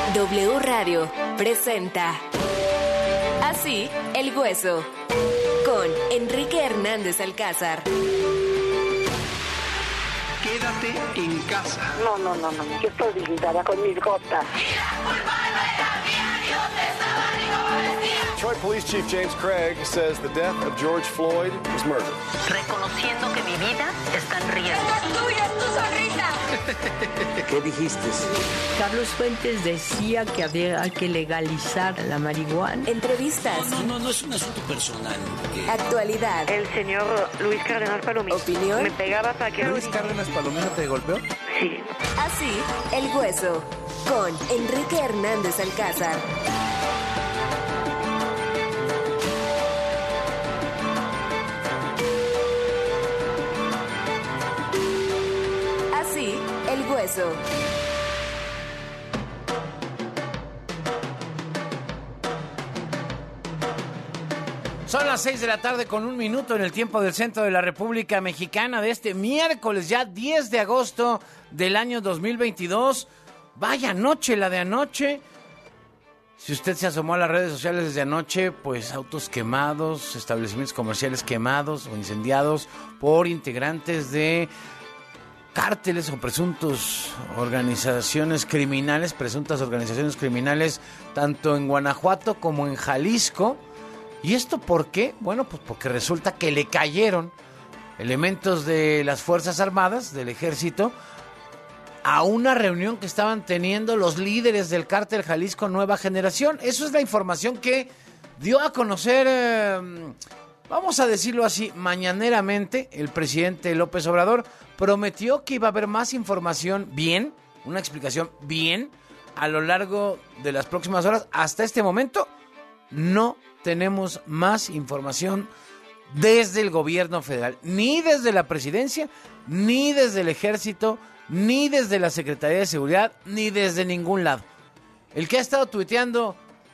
W Radio presenta Así el Hueso con Enrique Hernández Alcázar. Quédate en casa. No, yo estoy dignada con mis gotas. Detroit Police Chief James Craig says the death of George Floyd was murder. Reconociendo que mi vida está en riesgo. ¡Es tuya, es tu sonrisa! ¿Qué dijiste? Carlos Fuentes decía que había que legalizar la marihuana. Entrevistas. No es un asunto personal. Actualidad. El señor Luis Cárdenas Palomino. Opinión. Me pegaba para que... ¿Luis Cárdenas Palomino te golpeó? Sí. Así el Hueso con Enrique Hernández Alcázar. Así el Hueso. Son las 6 de la tarde con 1 minuto en el tiempo del centro de la República Mexicana de este miércoles, ya 10 de agosto del año 2022. Vaya noche la de anoche. Si usted se asomó a las redes sociales desde anoche, pues autos quemados, establecimientos comerciales quemados o incendiados por integrantes de cárteles o presuntas organizaciones criminales, tanto en Guanajuato como en Jalisco. ¿Y esto por qué? Bueno, pues porque resulta que le cayeron elementos de las Fuerzas Armadas, del Ejército, a una reunión que estaban teniendo los líderes del cártel Jalisco Nueva Generación. Eso es la información que dio a conocer, vamos a decirlo así, mañaneramente, el presidente López Obrador. Prometió que iba a haber más información una explicación a lo largo de las próximas horas. Hasta este momento no tenemos más información desde el gobierno federal, ni desde la presidencia, ni desde el ejército, ni desde la Secretaría de Seguridad, ni desde ningún lado. El que ha estado tuiteando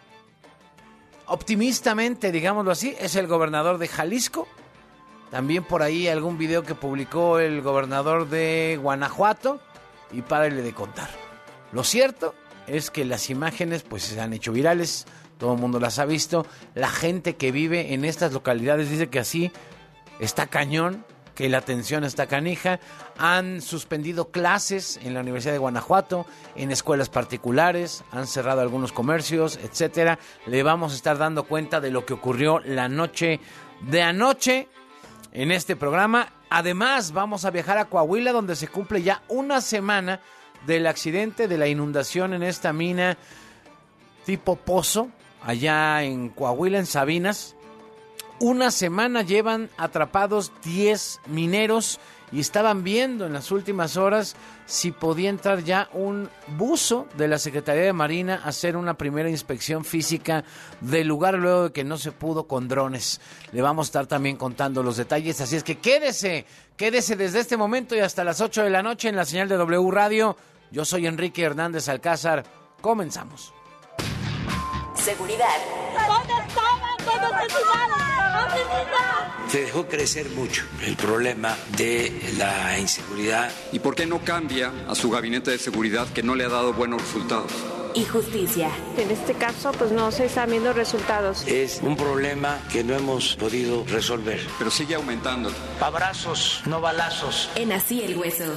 optimistamente, digámoslo así, es el gobernador de Jalisco. También por ahí algún video que publicó el gobernador de Guanajuato, y párale de contar. Lo cierto es que las imágenes pues se han hecho virales, todo el mundo las ha visto. La gente que vive en estas localidades dice que así está cañón, que la tensión está canija. Han suspendido clases en la Universidad de Guanajuato, en escuelas particulares, han cerrado algunos comercios, etcétera. Le vamos a estar dando cuenta de lo que ocurrió la noche de anoche en este programa. Además, vamos a viajar a Coahuila, donde se cumple ya una semana del accidente, de la inundación en esta mina tipo pozo, allá en Coahuila, en Sabinas. Una semana llevan atrapados 10 mineros y estaban viendo en las últimas horas si podía entrar ya un buzo de la Secretaría de Marina a hacer una primera inspección física del lugar, luego de que no se pudo con drones. Le vamos a estar también contando los detalles, así es que quédese desde este momento y hasta las 8 de la noche en la señal de W Radio. Yo soy Enrique Hernández Alcázar. Comenzamos. Seguridad. ¿Dónde estaban? ¿Dónde estaban? Se dejó crecer mucho el problema de la inseguridad. ¿Y por qué no cambia a su gabinete de seguridad que no le ha dado buenos resultados? Y justicia. En este caso, pues no se están viendo resultados. Es un problema que no hemos podido resolver. Pero sigue aumentando. Abrazos, no balazos. En Así el Hueso.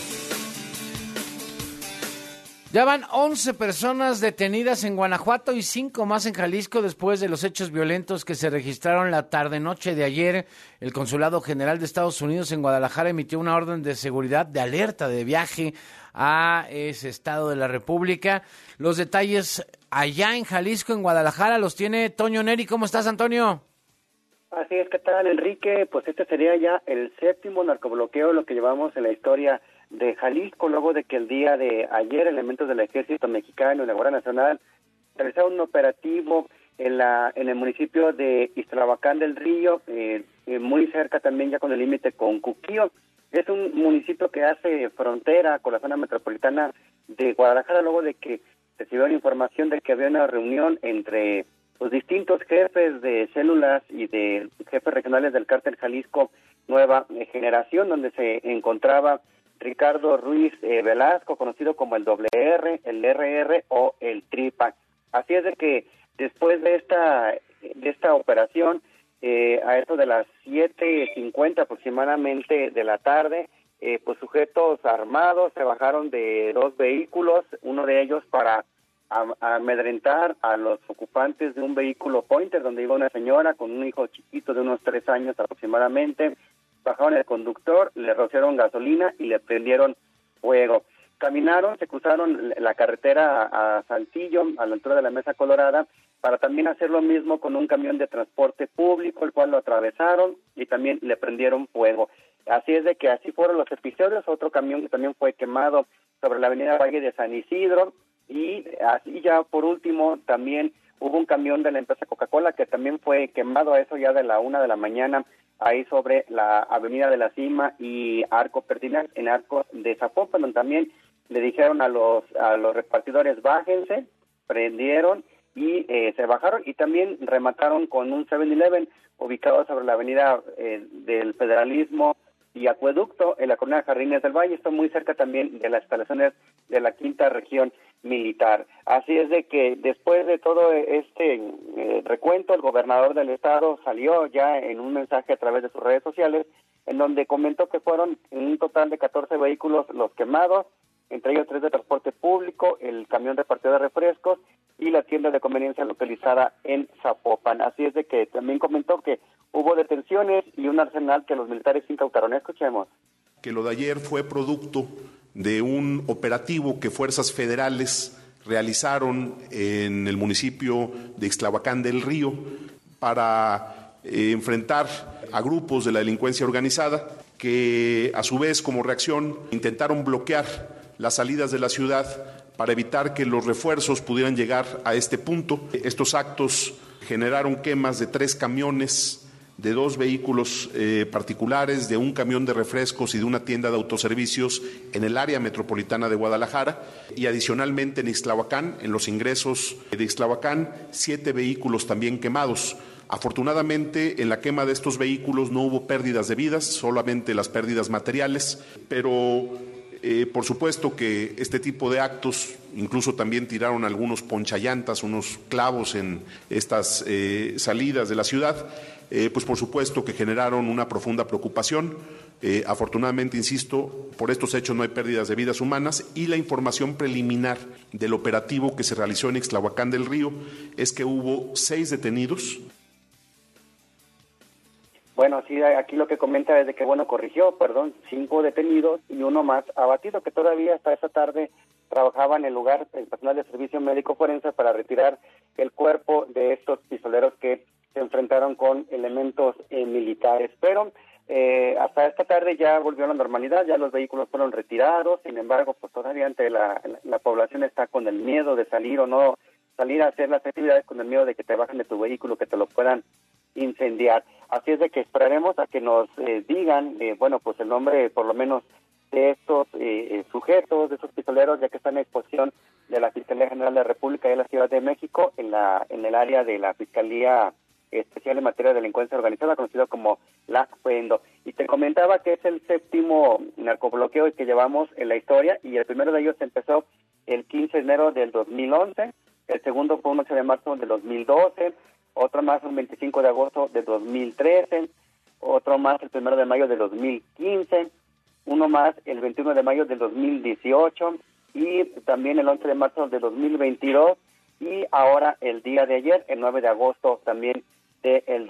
Ya van 11 personas detenidas en Guanajuato y 5 más en Jalisco después de los hechos violentos que se registraron la tarde-noche de ayer. El Consulado General de Estados Unidos en Guadalajara emitió una orden de seguridad, de alerta de viaje a ese estado de la República. Los detalles allá en Jalisco, en Guadalajara, los tiene Toño Neri. ¿Cómo estás, Antonio? Así es, ¿qué tal, Enrique? Pues este sería ya el 7º narcobloqueo, lo que llevamos en la historia de Jalisco, luego de que el día de ayer elementos del Ejército Mexicano y la Guardia Nacional realizaron un operativo en el municipio de Ixtlahuacán del Río, muy cerca también ya con el límite con Cuquío. Es un municipio que hace frontera con la zona metropolitana de Guadalajara, luego de que recibió la información de que había una reunión entre los distintos jefes de células y de jefes regionales del cártel Jalisco Nueva Generación, donde se encontraba Ricardo Ruiz Velasco, conocido como el WR, el RR o el Tripa. Así es de que después de esta operación, a eso de las 7:50 aproximadamente de la tarde, pues sujetos armados se bajaron de 2 vehículos, uno de ellos para amedrentar a los ocupantes de un vehículo Pointer donde iba una señora con un hijo chiquito de unos 3 años aproximadamente. Bajaron el conductor, le rociaron gasolina y le prendieron fuego. Caminaron, se cruzaron la carretera a Saltillo, a la altura de la Mesa Colorada, para también hacer lo mismo con un camión de transporte público, el cual lo atravesaron y también le prendieron fuego. Así es de que así fueron los episodios. Otro camión que también fue quemado sobre la avenida Valle de San Isidro, y así ya por último también hubo un camión de la empresa Coca-Cola que también fue quemado a eso ya de la 1 de la mañana, ahí sobre la avenida de la Cima y Arco Pertinac, en Arco de Zapopan, donde también le dijeron a los repartidores bájense, prendieron y se bajaron, y también remataron con un 7-Eleven ubicado sobre la avenida del Federalismo y Acueducto en la colonia Jardines del Valle. Está muy cerca también de las instalaciones de la 5ª Región Militar. Así es de que después de todo este recuento, el gobernador del estado salió ya en un mensaje a través de sus redes sociales, en donde comentó que fueron un total de 14 vehículos los quemados, entre ellos 3 de transporte público, el camión repartidor de refrescos y la tienda de conveniencia localizada en Zapopan. Así es de que también comentó que hubo detenciones y un arsenal que los militares incautaron. Escuchemos. Que lo de ayer fue producto de un operativo que fuerzas federales realizaron en el municipio de Ixtlahuacán del Río para enfrentar a grupos de la delincuencia organizada que a su vez como reacción intentaron bloquear las salidas de la ciudad para evitar que los refuerzos pudieran llegar a este punto. Estos actos generaron quemas de 3 camiones, de 2 vehículos particulares, de un camión de refrescos y de una tienda de autoservicios en el área metropolitana de Guadalajara, y adicionalmente en Ixtlahuacán, en los ingresos de Ixtlahuacán, 7 vehículos también quemados. Afortunadamente, en la quema de estos vehículos no hubo pérdidas de vidas, solamente las pérdidas materiales, pero por supuesto que este tipo de actos, incluso también tiraron algunos ponchallantas, unos clavos en estas salidas de la ciudad, pues por supuesto que generaron una profunda preocupación. Afortunadamente, insisto, por estos hechos no hay pérdidas de vidas humanas, y la información preliminar del operativo que se realizó en Ixtlahuacán del Río es que hubo 6 detenidos. Bueno, sí, aquí lo que comenta es de que, corrigió, 5 detenidos y 1 más abatido, que todavía hasta esa tarde trabajaba en el lugar el personal de servicio médico forense para retirar el cuerpo de estos pistoleros que se enfrentaron con elementos militares. Pero hasta esta tarde ya volvió a la normalidad, ya los vehículos fueron retirados. Sin embargo, pues todavía la población está con el miedo de salir o no salir a hacer las actividades, con el miedo de que te bajen de tu vehículo, que te lo puedan incendiar. Así es de que esperaremos a que nos digan, pues el nombre por lo menos de estos sujetos, de esos pistoleros, ya que están en exposición de la Fiscalía General de la República de la Ciudad de México en el área de la Fiscalía Especial en Materia de Delincuencia Organizada, conocido como la FENDO. Y te comentaba que es el 7º narcobloqueo que llevamos en la historia, y el primero de ellos empezó el 15 de enero del 2011, el segundo fue un 8 de marzo del 2012, otro más el 25 de agosto de 2013, otro más el 1 de mayo de 2015, uno más el 21 de mayo del 2018 y también el 11 de marzo de 2022 y ahora el día de ayer, el 9 de agosto también del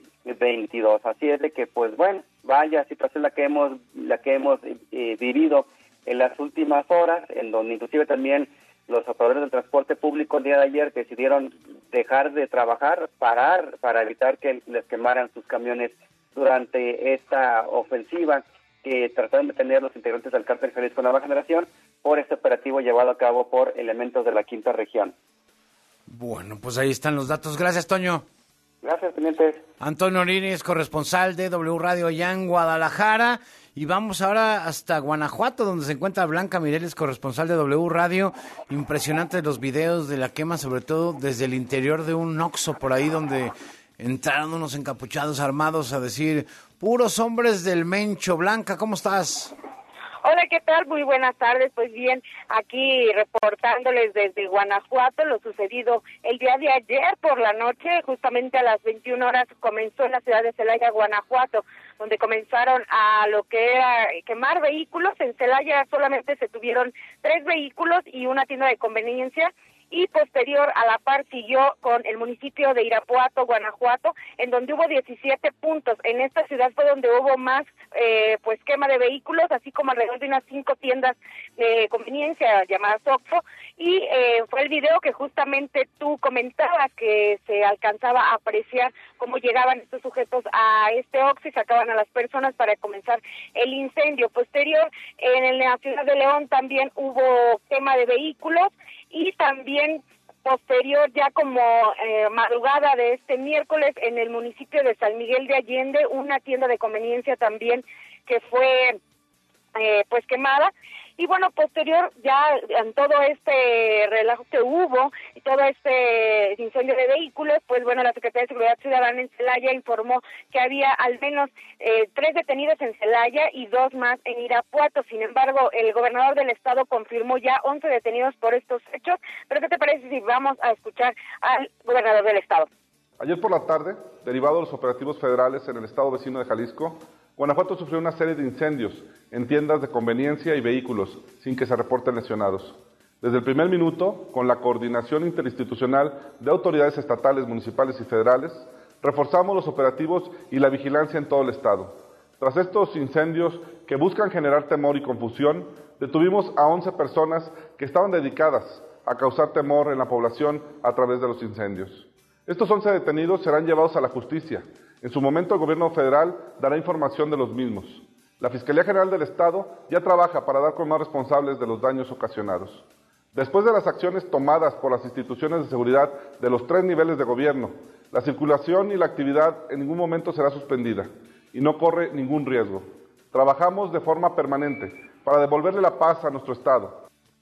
2022. Así es de que, vaya situación la que hemos vivido en las últimas horas, en donde inclusive también los operadores del transporte público el día de ayer decidieron dejar de trabajar, parar para evitar que les quemaran sus camiones durante esta ofensiva que trataron de tener los integrantes del Cártel Jalisco Nueva Generación por este operativo llevado a cabo por elementos de la 5ª Región. Bueno, pues ahí están los datos. Gracias, Toño. Gracias, tenientes. Antonio Orines, corresponsal de W Radio allá en Guadalajara. Y vamos ahora hasta Guanajuato, donde se encuentra Blanca Mireles, corresponsal de W Radio. Impresionantes los videos de la quema, sobre todo desde el interior de un Oxxo, por ahí donde entraron unos encapuchados armados a decir, puros hombres del Mencho. Blanca, ¿cómo estás? Hola, ¿qué tal? Muy buenas tardes. Pues bien, aquí reportándoles desde Guanajuato lo sucedido el día de ayer por la noche, justamente a las 21 horas comenzó en la ciudad de Celaya, Guanajuato, donde comenzaron a lo que era quemar vehículos. En Celaya solamente se tuvieron 3 vehículos y una tienda de conveniencia. Y posterior a la par siguió con el municipio de Irapuato, Guanajuato, en donde hubo 17 puntos. En esta ciudad fue donde hubo más pues quema de vehículos, así como alrededor de unas 5 tiendas de conveniencia llamadas Oxxo, y fue el video que justamente tú comentabas, que se alcanzaba a apreciar cómo llegaban estos sujetos a este Oxxo y sacaban a las personas para comenzar el incendio. Posterior, en la ciudad de León también hubo quema de vehículos, y también posterior, ya como madrugada de este miércoles, en el municipio de San Miguel de Allende, una tienda de conveniencia también que fue pues quemada. Y bueno, posterior, ya en todo este relajo que hubo y todo este incendio de vehículos, pues bueno, la Secretaría de Seguridad Ciudadana en Celaya informó que había al menos 3 detenidos en Celaya y 2 más en Irapuato. Sin embargo, el gobernador del estado confirmó ya 11 detenidos por estos hechos. Pero ¿qué te parece si vamos a escuchar al gobernador del estado? Ayer por la tarde, derivado de los operativos federales en el estado vecino de Jalisco, Guanajuato sufrió una serie de incendios en tiendas de conveniencia y vehículos, sin que se reporten lesionados. Desde el primer minuto, con la coordinación interinstitucional de autoridades estatales, municipales y federales, reforzamos los operativos y la vigilancia en todo el estado. Tras estos incendios que buscan generar temor y confusión, detuvimos a 11 personas que estaban dedicadas a causar temor en la población a través de los incendios. Estos 11 detenidos serán llevados a la justicia. En su momento, el gobierno federal dará información de los mismos. La Fiscalía General del Estado ya trabaja para dar con más responsables de los daños ocasionados. Después de las acciones tomadas por las instituciones de seguridad de los 3 niveles de gobierno, la circulación y la actividad en ningún momento será suspendida y no corre ningún riesgo. Trabajamos de forma permanente para devolverle la paz a nuestro Estado.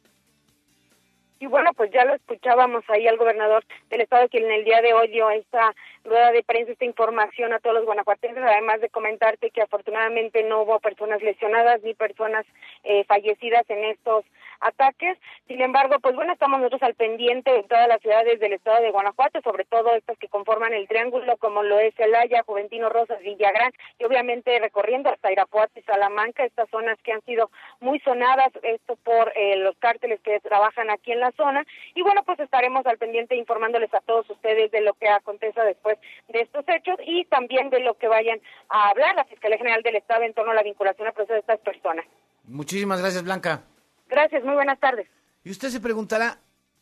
Y bueno, pues ya lo escuchábamos ahí al gobernador del estado, quien en el día de hoy dio esta rueda de prensa, esta información a todos los guanajuatenses, además de comentarte que afortunadamente no hubo personas lesionadas ni personas fallecidas en estos ataques. Sin embargo, pues bueno, estamos nosotros al pendiente de todas las ciudades del estado de Guanajuato, sobre todo estas que conforman el triángulo, como lo es Celaya, Juventino Rosas, Villagrán, y obviamente recorriendo hasta Irapuato y Salamanca, estas zonas que han sido muy sonadas, esto por los cárteles que trabajan aquí en la zona. Y bueno, pues estaremos al pendiente informándoles a todos ustedes de lo que aconteza después de estos hechos y también de lo que vayan a hablar la Fiscalía General del Estado en torno a la vinculación al proceso de estas personas. Muchísimas gracias, Blanca. Gracias, muy buenas tardes. Y usted se preguntará,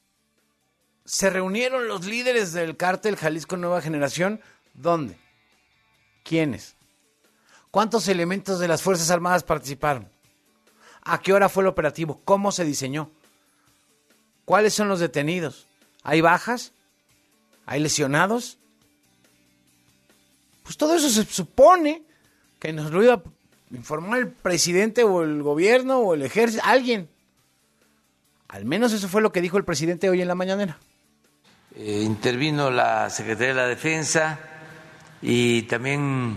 ¿se reunieron los líderes del cártel Jalisco Nueva Generación? ¿Dónde? ¿Quiénes? ¿Cuántos elementos de las Fuerzas Armadas participaron? ¿A qué hora fue el operativo? ¿Cómo se diseñó? ¿Cuáles son los detenidos? ¿Hay bajas? ¿Hay lesionados? Pues todo eso se supone que nos lo iba a informar el presidente o el gobierno o el ejército, alguien. Al menos eso fue lo que dijo el presidente hoy en la mañanera. Intervino la Secretaría de la Defensa y también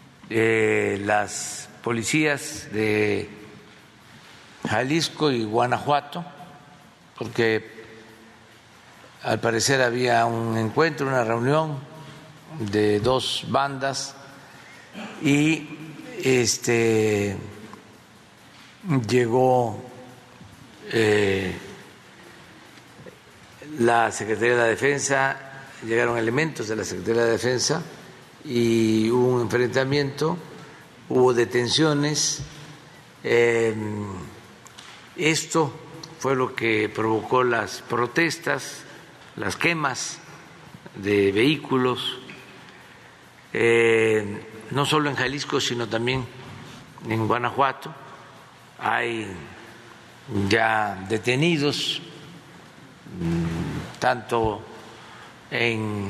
las policías de Jalisco y Guanajuato, porque al parecer había un encuentro, una reunión de 2 bandas y llegó la Secretaría de la Defensa, llegaron elementos de la Secretaría de la Defensa y hubo un enfrentamiento, hubo detenciones. Esto fue lo que provocó las protestas, las quemas de vehículos, no solo en Jalisco, sino también en Guanajuato. Hay ya detenidos, tanto en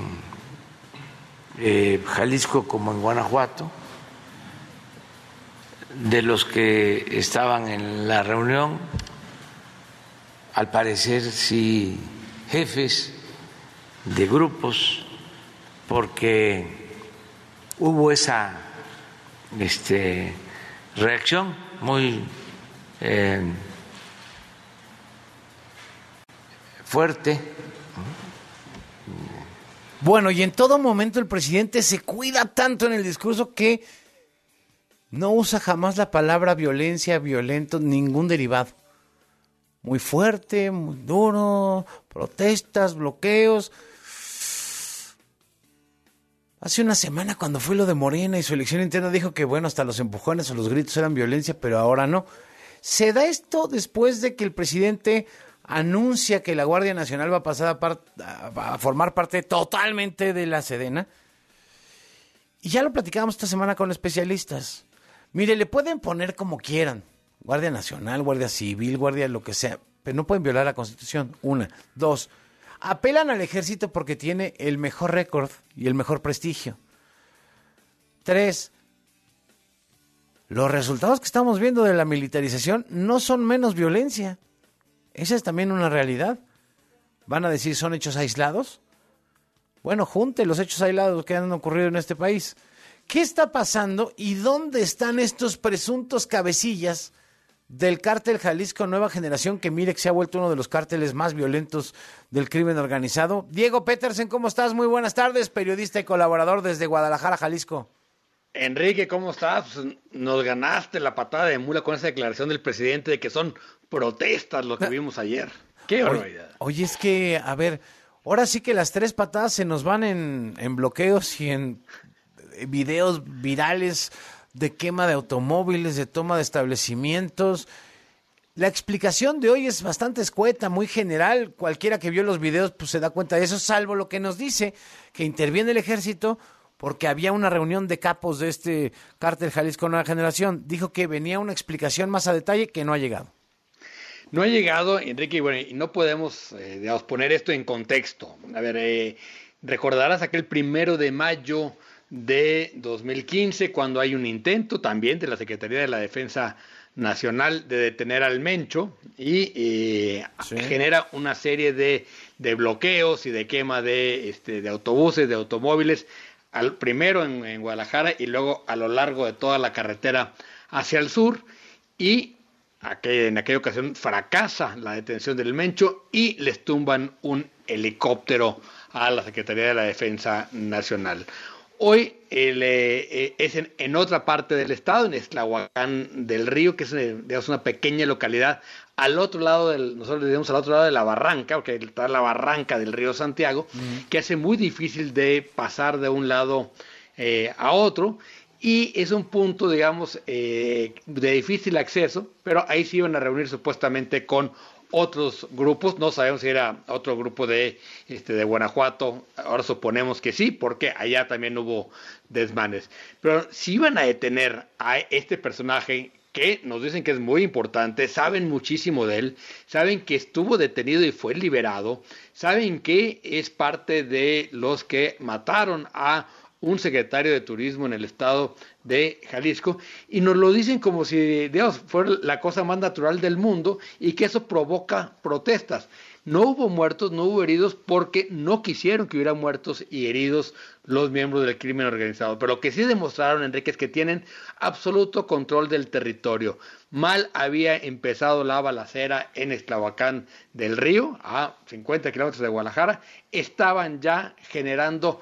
Jalisco como en Guanajuato, de los que estaban en la reunión, al parecer sí jefes de grupos, porque hubo esa reacción muy fuerte. Bueno, y en todo momento el presidente se cuida tanto en el discurso que no usa jamás la palabra violencia, violento, ningún derivado. Muy fuerte, muy duro, protestas, bloqueos. Hace una semana cuando fue lo de Morena y su elección interna dijo que bueno, hasta los empujones o los gritos eran violencia, pero ahora no. Se da esto después de que el presidente anuncia que la Guardia Nacional va a pasar a formar parte totalmente de la Sedena. Y ya lo platicábamos esta semana con especialistas. Mire, le pueden poner como quieran, Guardia Nacional, Guardia Civil, Guardia lo que sea, pero no pueden violar la Constitución. 1, 2, apelan al ejército porque tiene el mejor récord y el mejor prestigio. 3, los resultados que estamos viendo de la militarización no son menos violencia. Esa es también una realidad. ¿Van a decir son hechos aislados? Bueno, junte los hechos aislados que han ocurrido en este país. ¿Qué está pasando y dónde están estos presuntos cabecillas del cártel Jalisco Nueva Generación, que mire que se ha vuelto uno de los cárteles más violentos del crimen organizado? Diego Petersen, ¿cómo estás? Muy buenas tardes, periodista y colaborador desde Guadalajara, Jalisco. Enrique, ¿cómo estás? Pues nos ganaste la patada de mula con esa declaración del presidente de que son protestas lo que vimos ayer. ¡Qué barbaridad! Oye, es que, a ver, ahora sí que las 3 patadas se nos van en bloqueos y en videos virales de quema de automóviles, de toma de establecimientos. La explicación de hoy es bastante escueta, muy general. Cualquiera que vio los videos pues se da cuenta de eso, salvo lo que nos dice que interviene el ejército porque había una reunión de capos de este cártel Jalisco Nueva Generación. Dijo que venía una explicación más a detalle que no ha llegado. No ha llegado, Enrique, y bueno, y no podemos poner esto en contexto. A ver, recordarás aquel 1 de mayo de 2015, cuando hay un intento también de la Secretaría de la Defensa Nacional de detener al Mencho y genera una serie de bloqueos y de quema de autobuses, de automóviles, primero en Guadalajara y luego a lo largo de toda la carretera hacia el sur, y en aquella ocasión fracasa la detención del Mencho y les tumban un helicóptero a la Secretaría de la Defensa Nacional. Hoy es en otra parte del estado, en Extlahuacán del Río, que es digamos, una pequeña localidad al otro lado nosotros le decimos al otro lado de la barranca, porque está la barranca del río Santiago, que hace muy difícil de pasar de un lado a otro, y es un punto, digamos, de difícil acceso, pero ahí se iban a reunir supuestamente con otros grupos. No sabemos si era otro grupo de Guanajuato, ahora suponemos que sí, porque allá también hubo desmanes. Pero si iban a detener a este personaje, que nos dicen que es muy importante, saben muchísimo de él, saben que estuvo detenido y fue liberado, saben que es parte de los que mataron a un secretario de turismo en el estado de Jalisco, y nos lo dicen como si, digamos, fuera la cosa más natural del mundo y que eso provoca protestas. No hubo muertos, no hubo heridos, porque no quisieron que hubiera muertos y heridos los miembros del crimen organizado. Pero lo que sí demostraron, Enrique, es que tienen absoluto control del territorio. Mal había empezado la balacera en Extlahuacán del Río, a 50 kilómetros de Guadalajara. Estaban ya generando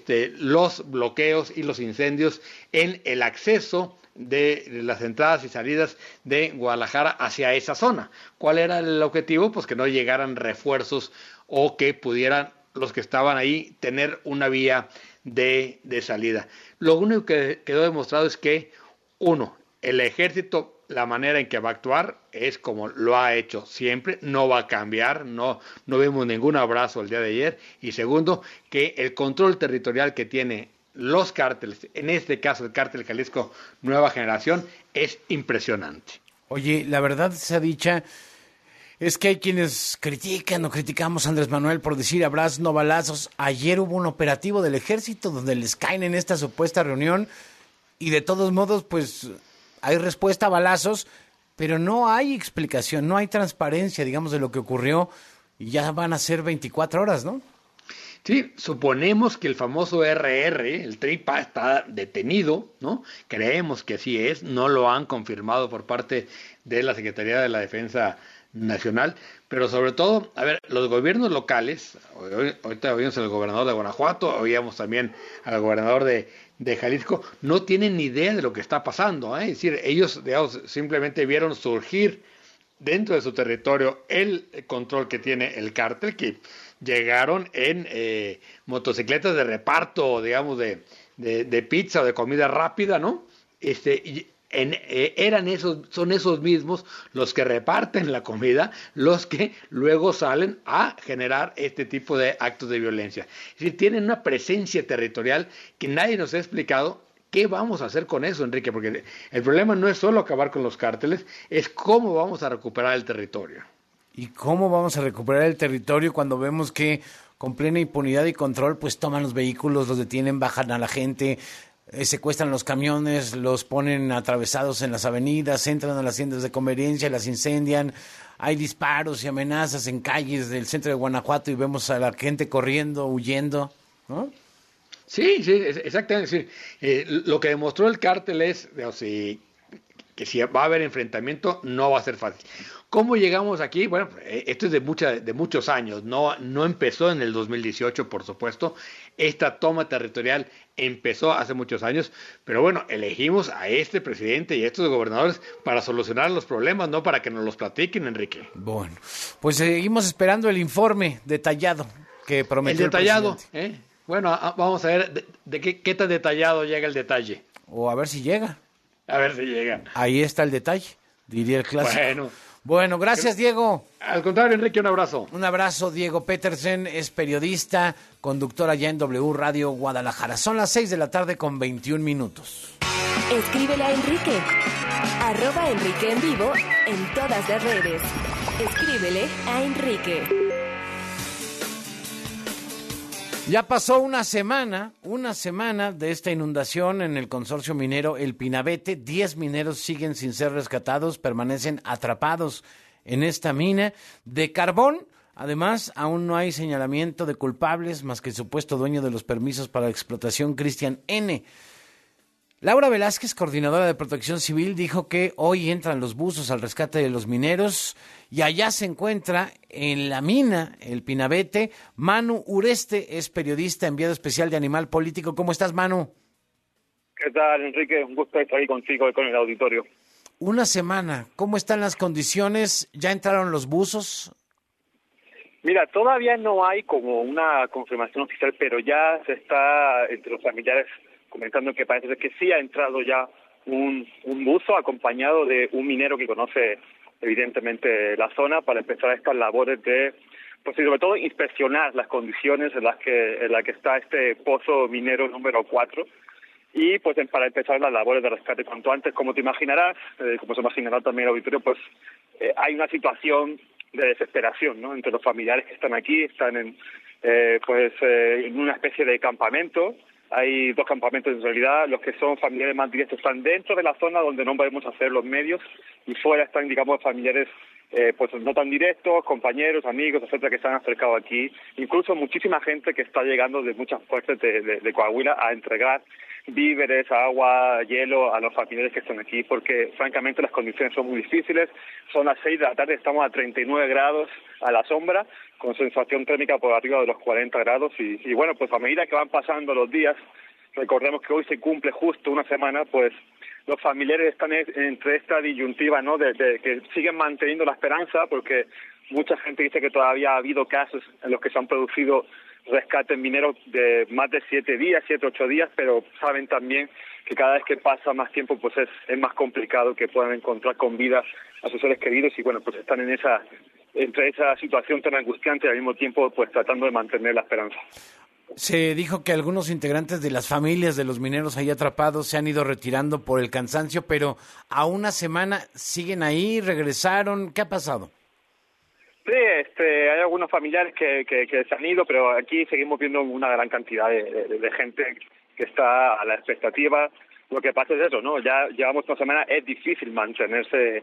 los bloqueos y los incendios en el acceso de las entradas y salidas de Guadalajara hacia esa zona. ¿Cuál era el objetivo? Pues que no llegaran refuerzos o que pudieran los que estaban ahí tener una vía de salida. Lo único que quedó demostrado es que, uno, el ejército, la manera en que va a actuar es como lo ha hecho siempre, no va a cambiar, no vimos ningún abrazo el día de ayer. Y segundo, que el control territorial que tiene los cárteles, en este caso el cártel Jalisco Nueva Generación, es impresionante. Oye, la verdad sea dicha, es que hay quienes critican o criticamos a Andrés Manuel por decir abrazos, no balazos. Ayer hubo un operativo del ejército donde les caen en esta supuesta reunión y de todos modos, pues hay respuesta a balazos, pero no hay explicación, no hay transparencia, digamos, de lo que ocurrió, y ya van a ser 24 horas, ¿no? Sí, suponemos que el famoso RR, el TRIPA, está detenido, ¿no? Creemos que así es, no lo han confirmado por parte de la Secretaría de la Defensa Nacional, pero sobre todo, a ver, los gobiernos locales, ahorita oímos al gobernador de Guanajuato, oíamos también al gobernador de Jalisco, no tienen ni idea de lo que está pasando, ¿eh? Es decir, ellos, digamos, simplemente vieron surgir dentro de su territorio el control que tiene el cártel, que llegaron en motocicletas de reparto, digamos, de pizza o de comida rápida, ¿no? Son esos mismos los que reparten la comida, los que luego salen a generar este tipo de actos de violencia. Es decir, tienen una presencia territorial que nadie nos ha explicado. ¿Qué vamos a hacer con eso, Enrique? Porque el problema no es solo acabar con los cárteles, es cómo vamos a recuperar el territorio. ¿Y cómo vamos a recuperar el territorio cuando vemos que con plena impunidad y control pues toman los vehículos, los detienen, bajan a la gente, secuestran los camiones, los ponen atravesados en las avenidas, entran a las tiendas de conveniencia, las incendian, hay disparos y amenazas en calles del centro de Guanajuato y vemos a la gente corriendo, huyendo, ¿no? Sí, exactamente. Es decir, lo que demostró el cártel es, digamos, que si va a haber enfrentamiento, no va a ser fácil. ¿Cómo llegamos aquí? Bueno, esto es de muchos años, no empezó en el 2018, por supuesto. Esta toma territorial empezó hace muchos años, pero bueno, elegimos a este presidente y a estos gobernadores para solucionar los problemas, no para que nos los platiquen, Enrique. Bueno, pues seguimos esperando el informe detallado que prometió el detallado, presidente. Bueno, vamos a ver de qué tan detallado llega el detalle. O a ver si llega. A ver si llega. Ahí está el detalle, diría el clásico. Bueno, gracias, Diego. Al contrario, Enrique, un abrazo. Un abrazo, Diego Petersen, es periodista, conductor allá en W Radio Guadalajara. Son las 6:21 p.m. Escríbele a Enrique, @Enrique en vivo en todas las redes. Escríbele a Enrique. Ya pasó una semana de esta inundación en el consorcio minero El Pinabete. 10 mineros siguen sin ser rescatados, permanecen atrapados en esta mina de carbón. Además, aún no hay señalamiento de culpables más que el supuesto dueño de los permisos para la explotación, Cristian N. Laura Velázquez, coordinadora de Protección Civil, dijo que hoy entran los buzos al rescate de los mineros y allá se encuentra en la mina, El Pinabete, Manu Ureste, es periodista, enviado especial de Animal Político. ¿Cómo estás, Manu? ¿Qué tal, Enrique? Un gusto estar ahí contigo y con el auditorio. Una semana, ¿cómo están las condiciones? ¿Ya entraron los buzos? Mira, todavía no hay como una confirmación oficial, pero ya se está entre los familiares comentando que parece que sí ha entrado ya un buzo acompañado de un minero que conoce evidentemente la zona para empezar estas labores de, pues sobre todo inspeccionar las condiciones en las que está este pozo minero número 4 y pues para empezar las labores de rescate cuanto antes. Como te imaginarás, como se imaginará también el auditorio, pues hay una situación de desesperación, ¿no? Entre los familiares que están aquí, están en una especie de campamento. Hay 2 campamentos en realidad. Los que son familiares más directos están dentro de la zona donde no podemos hacer los medios y fuera están, digamos, familiares pues no tan directos, compañeros, amigos, etcétera, que se han acercado aquí. Incluso muchísima gente que está llegando de muchas partes de Coahuila a entregar víveres, agua, hielo a los familiares que están aquí, porque francamente las condiciones son muy difíciles. Son las 6 de la tarde, estamos a 39 grados a la sombra, con sensación térmica por arriba de los 40 grados y bueno, pues a medida que van pasando los días, recordemos que hoy se cumple justo una semana, pues los familiares están entre esta disyuntiva, ¿no? De que siguen manteniendo la esperanza, porque mucha gente dice que todavía ha habido casos en los que se han producido rescates mineros de más de 7 días, 7, 8 días, pero saben también que cada vez que pasa más tiempo, pues es más complicado que puedan encontrar con vida a sus seres queridos y bueno, pues están entre esa situación tan angustiante y al mismo tiempo pues tratando de mantener la esperanza. Se dijo que algunos integrantes de las familias de los mineros ahí atrapados se han ido retirando por el cansancio, pero a una semana siguen ahí, regresaron. ¿Qué ha pasado? Sí, hay algunos familiares que se han ido, pero aquí seguimos viendo una gran cantidad de gente que está a la expectativa. Lo que pasa es eso, ¿no? Ya llevamos una semana, es difícil mantenerse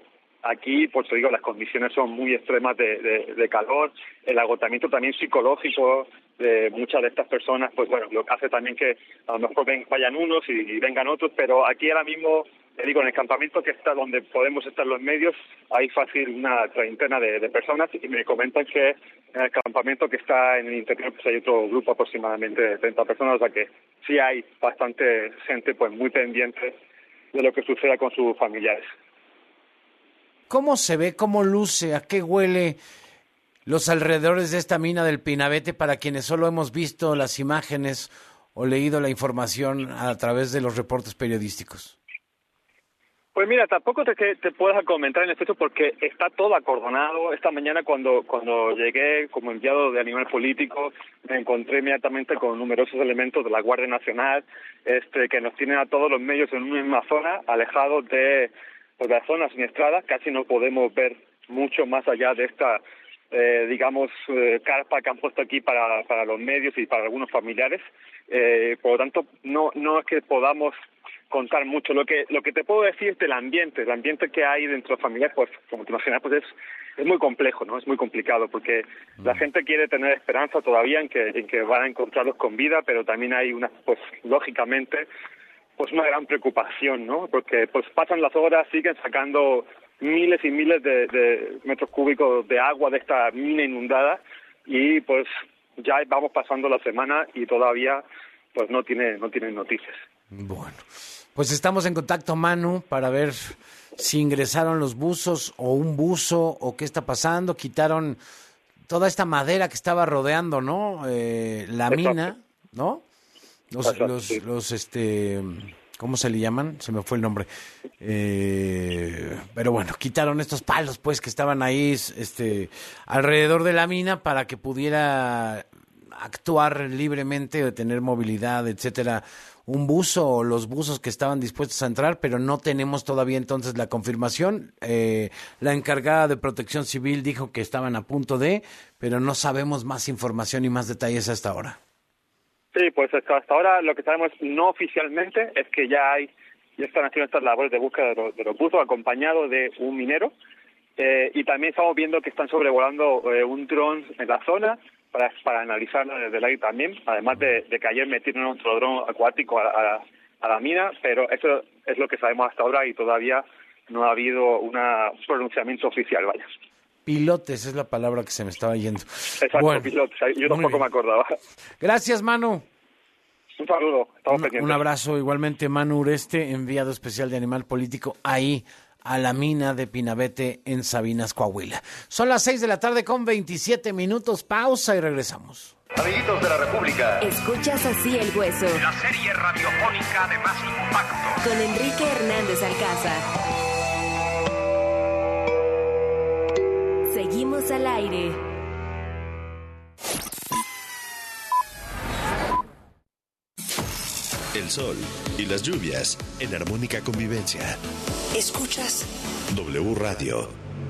aquí, pues te digo, las condiciones son muy extremas de calor, el agotamiento también psicológico de muchas de estas personas, pues bueno, lo que hace también que a lo mejor vayan unos y vengan otros, pero aquí ahora mismo, te digo, en el campamento que está donde podemos estar los medios, hay fácil una treintena de personas, y me comentan que en el campamento que está en el interior pues hay otro grupo aproximadamente de 30 personas, o sea que sí hay bastante gente pues muy pendiente de lo que suceda con sus familiares. ¿Cómo se ve, cómo luce, a qué huele los alrededores de esta mina del Pinabete para quienes solo hemos visto las imágenes o leído la información a través de los reportes periodísticos? Pues mira, tampoco te puedo comentar en efecto porque está todo acordonado. Esta mañana cuando llegué como enviado de Animal Político, me encontré inmediatamente con numerosos elementos de la Guardia Nacional que nos tienen a todos los medios en una misma zona, alejados de la zona siniestrada. Casi no podemos ver mucho más allá de esta, carpa que han puesto aquí para los medios y para algunos familiares. Por lo tanto, no es que podamos contar mucho. Lo que te puedo decir del ambiente, el ambiente que hay dentro de familias, pues como te imaginas, pues es muy complejo, ¿no? Es muy complicado porque la gente quiere tener esperanza todavía en que van a encontrarlos con vida, pero también hay pues lógicamente, pues una gran preocupación, ¿no? Porque pues pasan las horas, siguen sacando miles y miles de metros cúbicos de agua de esta mina inundada y pues ya vamos pasando la semana y todavía pues no tienen noticias. Bueno, pues estamos en contacto, Manu, para ver si ingresaron los buzos o un buzo o qué está pasando. Quitaron toda esta madera que estaba rodeando, ¿no? La mina, ¿no? Los ¿cómo se le llaman? Se me fue el nombre. Pero bueno, quitaron estos palos, pues, que estaban ahí, alrededor de la mina para que pudiera actuar libremente, tener movilidad, etcétera. Un buzo o los buzos que estaban dispuestos a entrar, pero no tenemos todavía entonces la confirmación. La encargada de Protección Civil dijo que estaban a punto pero no sabemos más información y más detalles hasta ahora. Sí, pues hasta ahora lo que sabemos no oficialmente es que ya están haciendo estas labores de búsqueda de los buzos acompañados de un minero y también estamos viendo que están sobrevolando un dron en la zona para analizarla desde el aire también, además de que ayer metieron otro dron acuático a la mina, pero eso es lo que sabemos hasta ahora y todavía no ha habido un pronunciamiento oficial, vaya. Pilotes es la palabra que se me estaba yendo. Exacto, bueno, pilotes, yo tampoco me acordaba. Gracias, Manu. Un saludo, estamos pendientes. Un abrazo igualmente, Manu Ureste, enviado especial de Animal Político, ahí a la mina de Pinabete en Sabinas, Coahuila. Son las 6:27 p.m, pausa y regresamos. Amiguitos de la República. Escuchas Así el Hueso. La serie radiofónica de más impacto. Con Enrique Hernández Alcázar. Seguimos al aire. El sol y las lluvias en armónica convivencia. Escuchas W Radio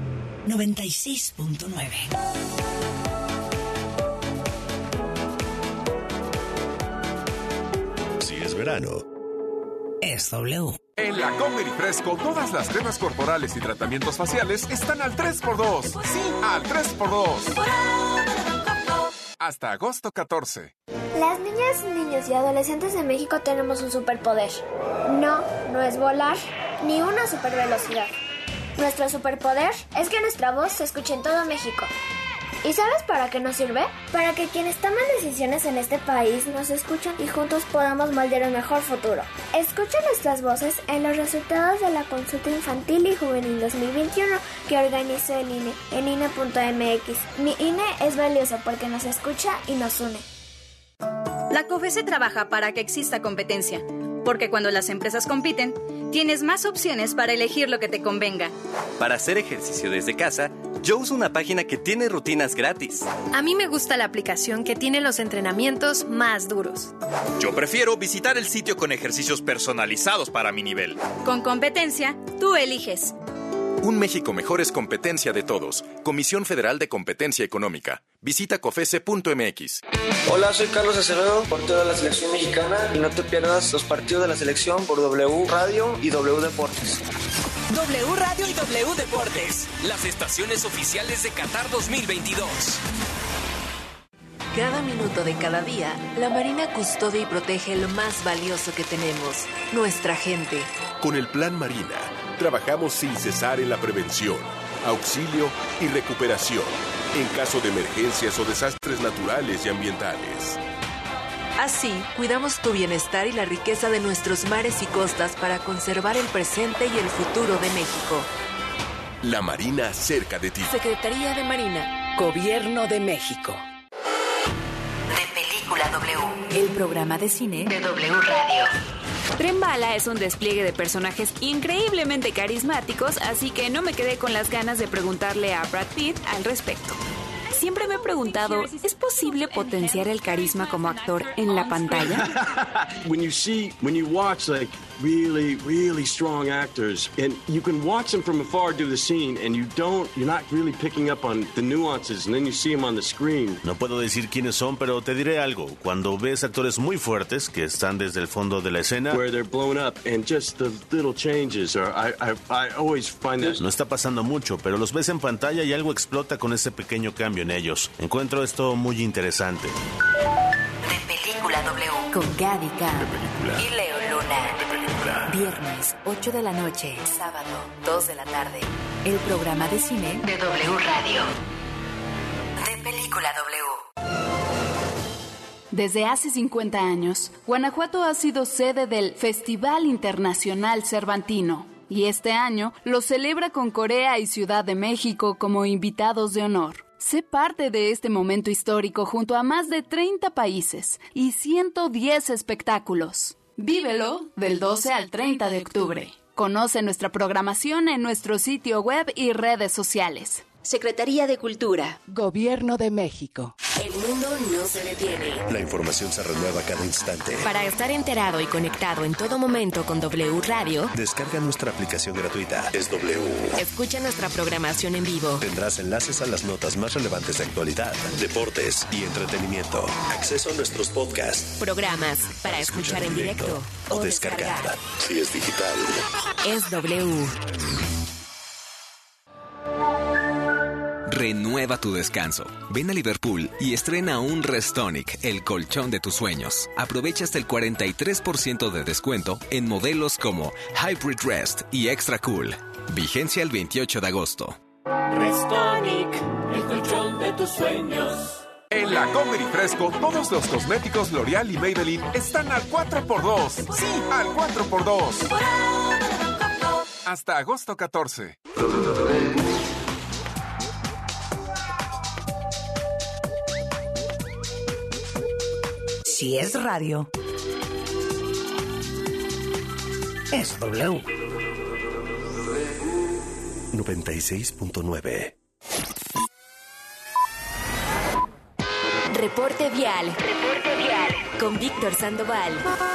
96.9. Si es verano, es W. En la Comer y Fresco, todas las cremas corporales y tratamientos faciales están al 3x2. Sí, al 3x2. Hasta agosto 14. Las niñas, niños y adolescentes de México tenemos un superpoder. No es volar, ni una supervelocidad. Nuestro superpoder es que nuestra voz se escuche en todo México. ¿Y sabes para qué nos sirve? Para que quienes toman decisiones en este país nos escuchen y juntos podamos moldear un mejor futuro. Escucha nuestras voces en los resultados de la consulta infantil y juvenil 2021 que organizó el INE en INE.mx. Mi INE es valioso porque nos escucha y nos une. La COFESE trabaja para que exista competencia, porque cuando las empresas compiten, tienes más opciones para elegir lo que te convenga. Para hacer ejercicio desde casa, yo uso una página que tiene rutinas gratis. A mí me gusta la aplicación que tiene los entrenamientos más duros. Yo prefiero visitar el sitio con ejercicios personalizados para mi nivel. Con competencia, tú eliges. Un México mejor es competencia de todos. Comisión Federal de Competencia Económica. Visita cofese.mx. Hola, soy Carlos Acevedo, portero de la selección mexicana, y no te pierdas los partidos de la selección por W Radio y W Deportes. W Radio y W Deportes, las estaciones oficiales de Qatar 2022. Cada minuto de cada día, la Marina custodia y protege lo más valioso que tenemos, nuestra gente. Con el Plan Marina, trabajamos sin cesar en la prevención, auxilio y recuperación, en caso de emergencias o desastres naturales y ambientales. Así, cuidamos tu bienestar y la riqueza de nuestros mares y costas para conservar el presente y el futuro de México. La Marina cerca de ti. Secretaría de Marina, Gobierno de México. De Película W, el programa de cine de W Radio. Tren Bala es un despliegue de personajes increíblemente carismáticos, así que no me quedé con las ganas de preguntarle a Brad Pitt al respecto. Siempre me he preguntado, ¿es posible potenciar el carisma como actor en la pantalla? When you watch like really strong actors, and you can watch them from afar do the scene, and you're not really picking up on the nuances, and then you see them on the screen. No puedo decir quiénes son, pero te diré algo. Cuando ves actores muy fuertes que están desde el fondo de la escena, where they're blown up, and just the little changes, I always find that. No está pasando mucho, pero los ves en pantalla y algo explota con ese pequeño cambio en ellos. Encuentro esto muy interesante. De Película W, con Gaby Cam y Leo Luna. Viernes, 8 de la noche. Sábado, 2 de la tarde. El programa de cine de W Radio. De Película W. Desde hace 50 años, Guanajuato ha sido sede del Festival Internacional Cervantino. Y este año lo celebra con Corea y Ciudad de México como invitados de honor. Sé parte de este momento histórico junto a más de 30 países y 110 espectáculos. Vívelo del 12 al 30 de octubre. Conoce nuestra programación en nuestro sitio web y redes sociales. Secretaría de Cultura. Gobierno de México. El mundo no se detiene. La información se renueva cada instante. Para estar enterado y conectado en todo momento con W Radio, descarga nuestra aplicación gratuita. Es W. Escucha nuestra programación en vivo. Tendrás enlaces a las notas más relevantes de actualidad, deportes y entretenimiento. Acceso a nuestros podcasts. Programas para escuchar en directo o descargar. Si es digital. Es W. Renueva tu descanso. Ven a Liverpool y estrena un Restonic, el colchón de tus sueños. Aprovecha hasta el 43% de descuento en modelos como Hybrid Rest y Extra Cool. Vigencia el 28 de agosto. Restonic, el colchón de tus sueños. En la Comer y Fresco, todos los cosméticos L'Oreal y Maybelline están al 4x2. Sí, al 4x2. Hasta agosto 14. Si es radio, es W. 96.9. Reporte vial. Reporte vial. Con Víctor Sandoval.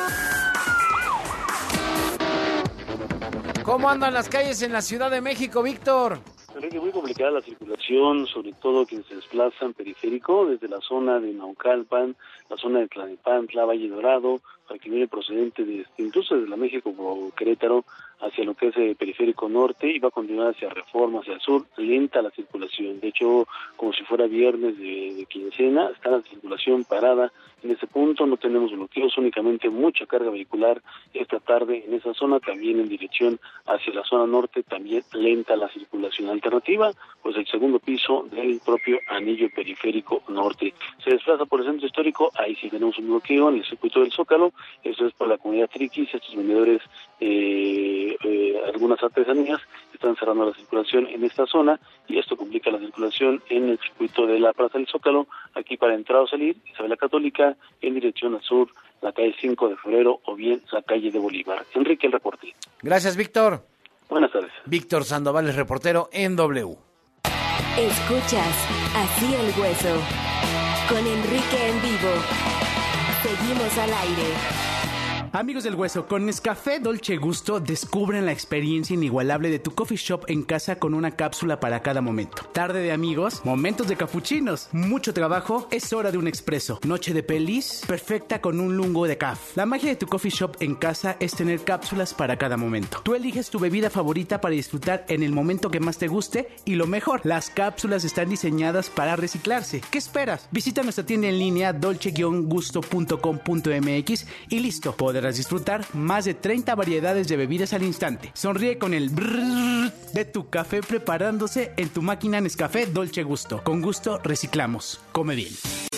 ¿Cómo andan las calles en la Ciudad de México, Víctor? Enrique, muy complicada la circulación, sobre todo quienes se desplazan periférico desde la zona de Naucalpan, la zona de Tlalnepantla, Valle Dorado, para que viene procedente de incluso desde la México o Querétaro hacia lo que es el periférico norte y va a continuar hacia Reforma, hacia el sur, lenta la circulación. De hecho, como si fuera viernes de quincena, está la circulación parada. En ese punto no tenemos bloqueos, únicamente mucha carga vehicular esta tarde en esa zona, también en dirección hacia la zona norte, también lenta la circulación. Alternativa, pues el segundo piso del propio anillo periférico norte. Se desplaza por el centro histórico, ahí sí tenemos un bloqueo en el circuito del Zócalo, eso es por la comunidad Triquis, estos vendedores, algunas artesanías están cerrando la circulación en esta zona y esto complica la circulación en el circuito de la Plaza del Zócalo, aquí para entrar o salir, Isabel la Católica, en dirección al sur, la calle 5 de Febrero o bien la calle de Bolívar. Enrique, el reporte. Gracias, Víctor. Buenas tardes. Víctor Sandoval es reportero en W. Escuchas Así el Hueso con Enrique en vivo. Seguimos al aire. Amigos del Hueso, con Nescafé Dolce Gusto descubren la experiencia inigualable de tu coffee shop en casa con una cápsula para cada momento. Tarde de amigos, momentos de capuchinos, mucho trabajo, es hora de un expreso. Noche de pelis, perfecta con un lungo de caf. La magia de tu coffee shop en casa es tener cápsulas para cada momento. Tú eliges tu bebida favorita para disfrutar en el momento que más te guste y lo mejor, las cápsulas están diseñadas para reciclarse. ¿Qué esperas? Visita nuestra tienda en línea dolce-gusto.com.mx y listo. Podrás disfrutar más de 30 variedades de bebidas al instante. Sonríe con el brrrr de tu café preparándose en tu máquina Nescafé Dolce Gusto. Con gusto reciclamos. Come bien.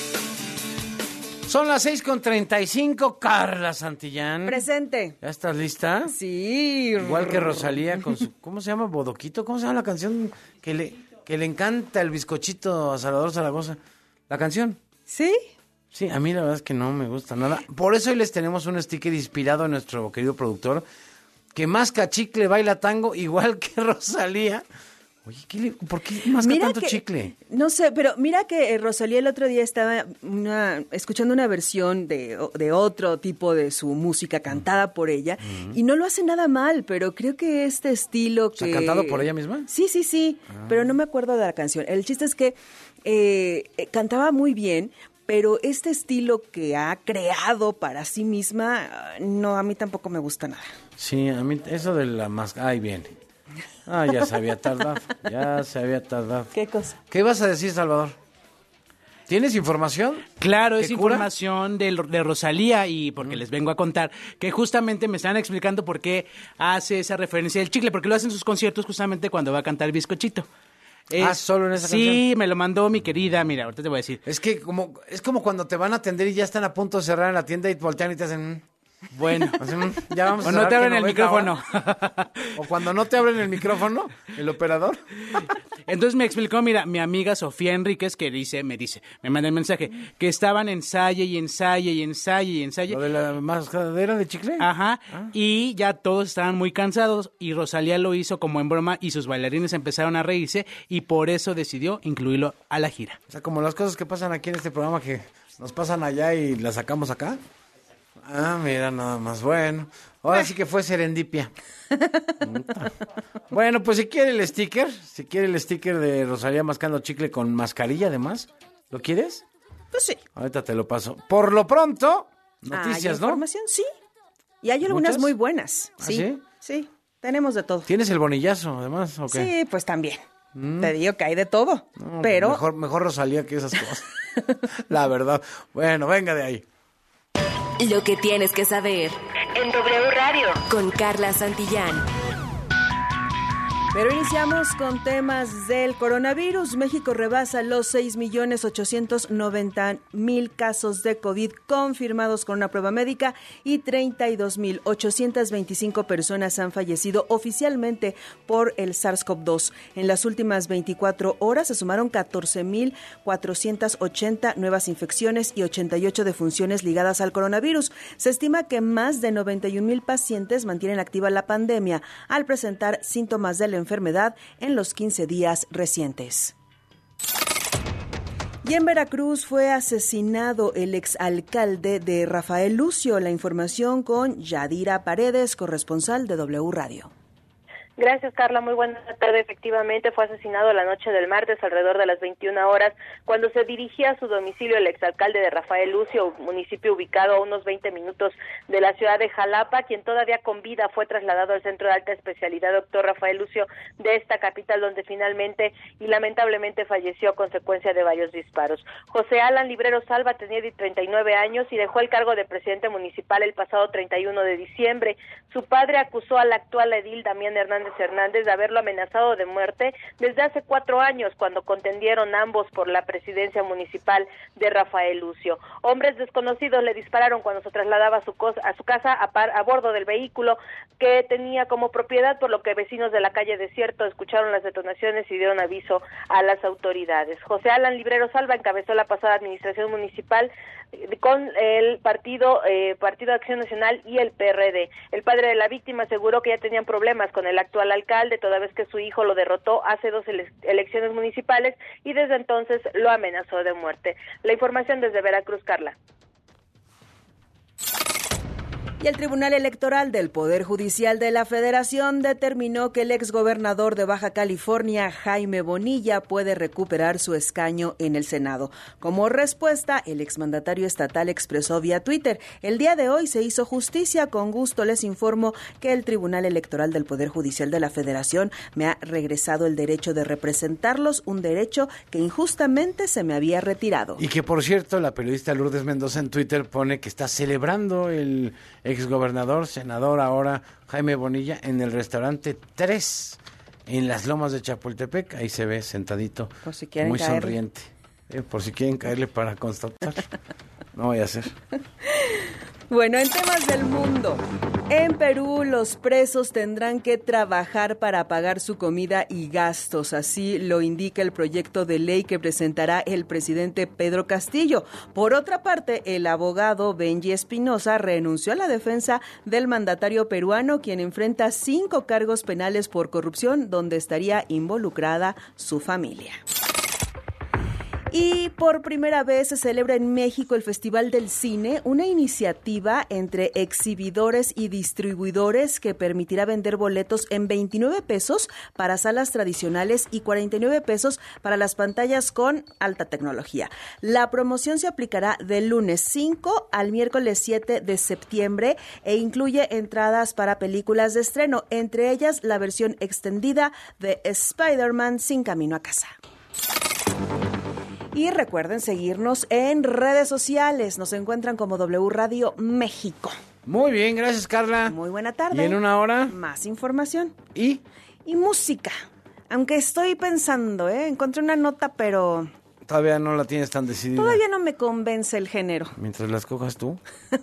Son las 6:35, Carla Santillán. Presente. ¿Ya estás lista? Sí. Igual que Rosalía con su... ¿Cómo se llama? ¿Bodoquito? ¿Cómo se llama la canción que le encanta el bizcochito a Salvador Zaragoza? ¿La canción? ¿Sí? Sí, a mí la verdad es que no me gusta nada. Por eso hoy les tenemos un sticker inspirado en nuestro querido productor, que masca chicle, baila tango, igual que Rosalía. Oye, ¿por qué masca tanto chicle? No sé, pero mira que Rosalía el otro día estaba escuchando una versión de otro tipo de su música cantada por ella, y no lo hace nada mal, pero creo que este estilo que... ¿Se ha cantado por ella misma? Sí, pero no me acuerdo de la canción. El chiste es que cantaba muy bien, pero este estilo que ha creado para sí misma, no, a mí tampoco me gusta nada. Sí, a mí eso de la máscara... Ahí viene. Ya se había tardado. ¿Qué cosa? ¿Qué vas a decir, Salvador? ¿Tienes información? Claro, es información de Rosalía, y porque les vengo a contar que justamente me están explicando por qué hace esa referencia del chicle, porque lo hace en sus conciertos justamente cuando va a cantar el bizcochito. ¿Solo en esa canción? Sí, me lo mandó mi querida, mira, ahorita te voy a decir. Es como cuando te van a atender y ya están a punto de cerrar en la tienda y voltean y te hacen... Bueno, ya vamos a o no te abren el micrófono. O cuando no te abren el micrófono, el operador. Entonces me explicó, mira, mi amiga Sofía Enríquez, que me manda el mensaje, que estaban ensaye. ¿Lo de la mascadera de chicle? Ajá, y ya todos estaban muy cansados, y Rosalía lo hizo como en broma, y sus bailarines empezaron a reírse, y por eso decidió incluirlo a la gira. O sea, como las cosas que pasan aquí en este programa, que nos pasan allá y las sacamos acá. Mira, nada más. Bueno, ahora sí que fue serendipia. Bueno, pues si quiere el sticker de Rosalía mascando chicle con mascarilla además, ¿lo quieres? Pues sí. Ahorita te lo paso. Por lo pronto, noticias, ¿hay información? Sí. Y hay algunas muy buenas. Sí. Sí, tenemos de todo. ¿Tienes el bonillazo además o qué? Sí, pues también. Te digo que hay de todo, pero... Mejor Rosalía que esas cosas. La verdad. Bueno, venga de ahí. Lo que tienes que saber en W Radio con Carla Santillán. Pero iniciamos con temas del coronavirus. México rebasa los 6.890.000 casos de COVID confirmados con una prueba médica y 32.825 personas han fallecido oficialmente por el SARS-CoV-2. En las últimas 24 horas se sumaron 14.480 nuevas infecciones y 88 defunciones ligadas al coronavirus. Se estima que más de 91.000 pacientes mantienen activa la pandemia al presentar síntomas de la enfermedad en los 15 días recientes. Y en Veracruz fue asesinado el exalcalde de Rafael Lucio. La información con Yadira Paredes, corresponsal de W Radio. Gracias, Carla. Muy buena tarde. Efectivamente, fue asesinado la noche del martes alrededor de las 21 horas cuando se dirigía a su domicilio el exalcalde de Rafael Lucio, municipio ubicado a unos 20 minutos de la ciudad de Jalapa, quien todavía con vida fue trasladado al Centro de Alta Especialidad Dr. Rafael Lucio de esta capital, donde finalmente y lamentablemente falleció a consecuencia de varios disparos. José Alan Librero Salva tenía 39 años y dejó el cargo de presidente municipal el pasado 31 de diciembre. Su padre acusó al actual edil Damián Hernández de haberlo amenazado de muerte desde hace 4 años, cuando contendieron ambos por la presidencia municipal de Rafael Lucio. Hombres desconocidos le dispararon cuando se trasladaba a su casa a bordo del vehículo que tenía como propiedad, por lo que vecinos de la calle Desierto escucharon las detonaciones y dieron aviso a las autoridades. José Alan Librero Salva encabezó la pasada administración municipal con el Partido de Acción Nacional y el PRD. El padre de la víctima aseguró que ya tenían problemas con el actual alcalde, toda vez que su hijo lo derrotó hace 2 elecciones municipales y desde entonces lo amenazó de muerte. La información desde Veracruz, Carla. Y el Tribunal Electoral del Poder Judicial de la Federación determinó que el exgobernador de Baja California, Jaime Bonilla, puede recuperar su escaño en el Senado. Como respuesta, el exmandatario estatal expresó vía Twitter: el día de hoy se hizo justicia. Con gusto les informo que el Tribunal Electoral del Poder Judicial de la Federación me ha regresado el derecho de representarlos, un derecho que injustamente se me había retirado. Y que, por cierto, la periodista Lourdes Mendoza en Twitter pone que está celebrando el exgobernador, senador ahora, Jaime Bonilla, en el restaurante 3, en las Lomas de Chapultepec. Ahí se ve sentadito, por si quieren muy caerle. sonriente. Por si quieren caerle para constatar. No voy a hacer. Bueno, en temas del mundo, en Perú los presos tendrán que trabajar para pagar su comida y gastos, así lo indica el proyecto de ley que presentará el presidente Pedro Castillo. Por otra parte, el abogado Benji Espinosa renunció a la defensa del mandatario peruano, quien enfrenta 5 cargos penales por corrupción, donde estaría involucrada su familia. Y por primera vez se celebra en México el Festival del Cine, una iniciativa entre exhibidores y distribuidores que permitirá vender boletos en 29 pesos para salas tradicionales y 49 pesos para las pantallas con alta tecnología. La promoción se aplicará del lunes 5 al miércoles 7 de septiembre e incluye entradas para películas de estreno, entre ellas la versión extendida de Spider-Man Sin Camino a Casa. Y recuerden seguirnos en redes sociales. Nos encuentran como W Radio México. Muy bien, gracias, Carla. Muy buena tarde. Y en una hora, más información. Y música. Aunque estoy pensando, encontré una nota, pero todavía no la tienes tan decidida. Todavía no me convence el género. Mientras las cojas tú.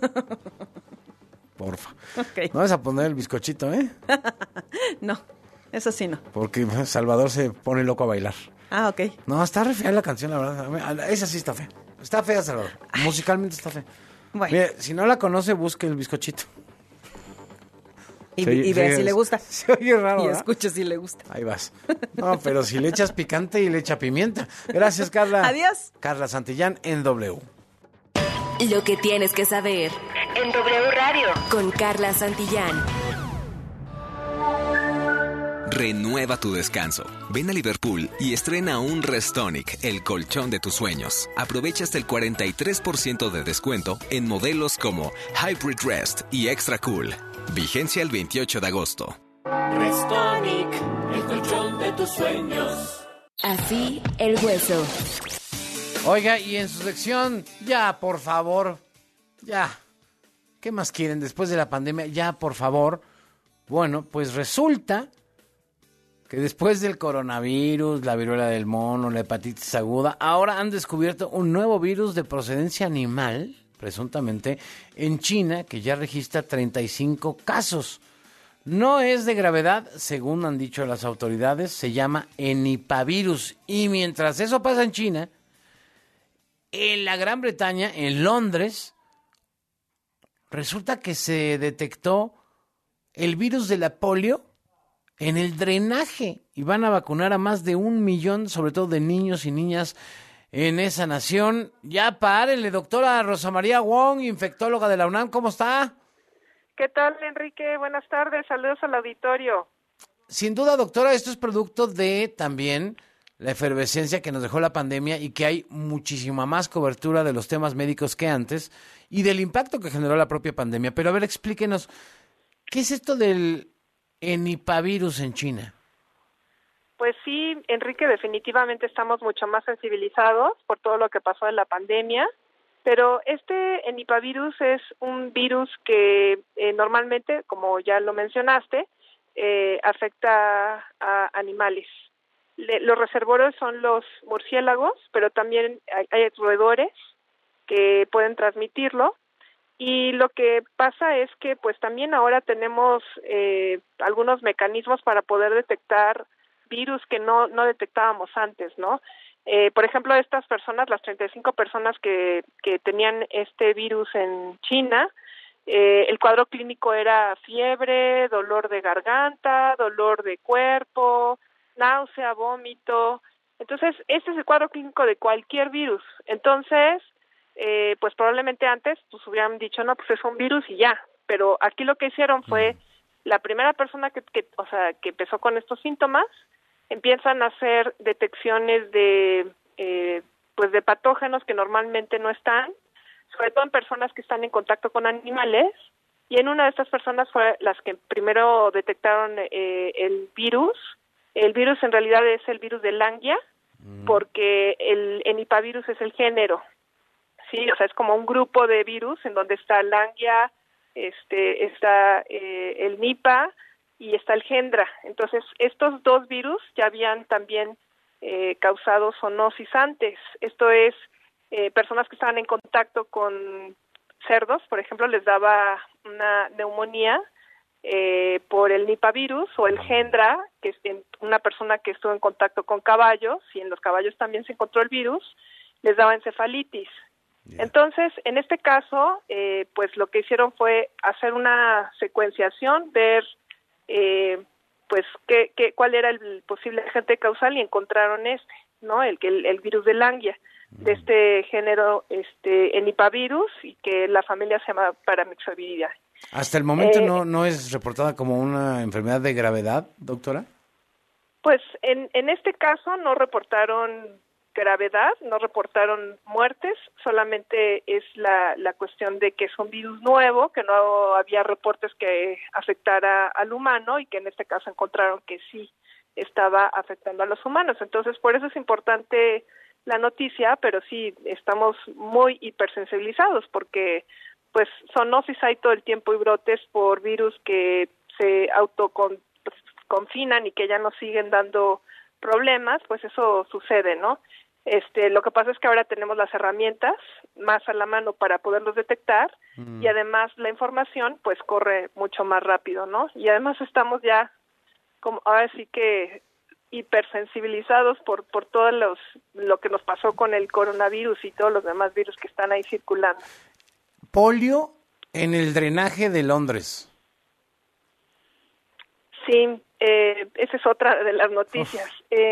Porfa. Okay. No vas a poner el bizcochito, ¿eh? No, eso sí no. Porque Salvador se pone loco a bailar. Ah, ok. No, está re fea la canción, la verdad. Esa sí está fea. Está fea, Salvador. Musicalmente está fea. Bueno. Mire, si no la conoce, busque el bizcochito. Y ve si le gusta. Se oye raro, y ¿verdad? Escuche si le gusta. Ahí vas. No, pero si le echas picante y le echa pimienta. Gracias, Carla. Adiós. Carla Santillán en W. Lo que tienes que saber en W Radio con Carla Santillán. Renueva tu descanso. Ven a Liverpool y estrena un Restonic, el colchón de tus sueños. Aprovecha hasta el 43% de descuento en modelos como Hybrid Rest y Extra Cool. Vigencia el 28 de agosto. Restonic, el colchón de tus sueños. Así el hueso. Oiga, y en su sección, ya, por favor, ya. ¿Qué más quieren después de la pandemia? Ya, por favor. Bueno, pues resulta que después del coronavirus, la viruela del mono, la hepatitis aguda, ahora han descubierto un nuevo virus de procedencia animal, presuntamente, en China, que ya registra 35 casos. No es de gravedad, según han dicho las autoridades, se llama enipavirus. Y mientras eso pasa en China, en la Gran Bretaña, en Londres, resulta que se detectó el virus de la polio en el drenaje y van a vacunar a más de 1 millón, sobre todo de niños y niñas en esa nación. Ya párenle, doctora Rosa María Wong, infectóloga de la UNAM, ¿cómo está? ¿Qué tal, Enrique? Buenas tardes, saludos al auditorio. Sin duda, doctora, esto es producto de también la efervescencia que nos dejó la pandemia y que hay muchísima más cobertura de los temas médicos que antes y del impacto que generó la propia pandemia. Pero a ver, explíquenos, ¿qué es esto del enipavirus en China? Pues sí, Enrique, definitivamente estamos mucho más sensibilizados por todo lo que pasó en la pandemia, pero este enipavirus es un virus que normalmente, como ya lo mencionaste, afecta a animales. Los reservorios son los murciélagos, pero también hay roedores que pueden transmitirlo. Y lo que pasa es que pues también ahora tenemos algunos mecanismos para poder detectar virus que no detectábamos antes, ¿no? Por ejemplo, estas personas, las 35 personas que tenían este virus en China, el cuadro clínico era fiebre, dolor de garganta, dolor de cuerpo, náusea, vómito. Entonces, este es el cuadro clínico de cualquier virus. Entonces, pues probablemente antes pues hubieran dicho, no, pues es un virus y ya. pero aquí lo que hicieron fue la primera persona que empezó con estos síntomas, empiezan a hacer detecciones de de patógenos que normalmente no están, sobre todo en personas que están en contacto con animales, y en una de estas personas fue las que primero detectaron el virus. El virus en realidad es el virus de Langia, porque el Henipavirus es el género, sí, o sea, es como un grupo de virus en donde está Langia, está el Nipah y está el Hendra. Entonces, estos dos virus ya habían también causado zoonosis antes. Esto es, personas que estaban en contacto con cerdos, por ejemplo, les daba una neumonía por el Henipavirus, o el Hendra, que es una persona que estuvo en contacto con caballos, y en los caballos también se encontró el virus, les daba encefalitis. Entonces, en este caso, pues lo que hicieron fue hacer una secuenciación, ver cuál era el posible agente causal, y encontraron ¿no? El virus de Langia, de este género Henipavirus, y que la familia se llama Paramyxoviridae. Hasta el momento no es reportada como una enfermedad de gravedad, doctora. Pues en este caso no reportaron gravedad, no reportaron muertes, solamente es la cuestión de que es un virus nuevo, que no había reportes que afectara al humano, y que en este caso encontraron que sí estaba afectando a los humanos. Entonces, por eso es importante la noticia, pero sí estamos muy hipersensibilizados, porque pues zoonosis hay todo el tiempo y brotes por virus que se autoconfinan y que ya nos siguen dando problemas, pues eso sucede, ¿no? Lo que pasa es que ahora tenemos las herramientas más a la mano para poderlos detectar, y además la información pues corre mucho más rápido, ¿no? Y además estamos ya como ahora sí que hipersensibilizados por todo lo que nos pasó con el coronavirus y todos los demás virus que están ahí circulando. Polio en el drenaje de Londres. Sí, esa es otra de las noticias.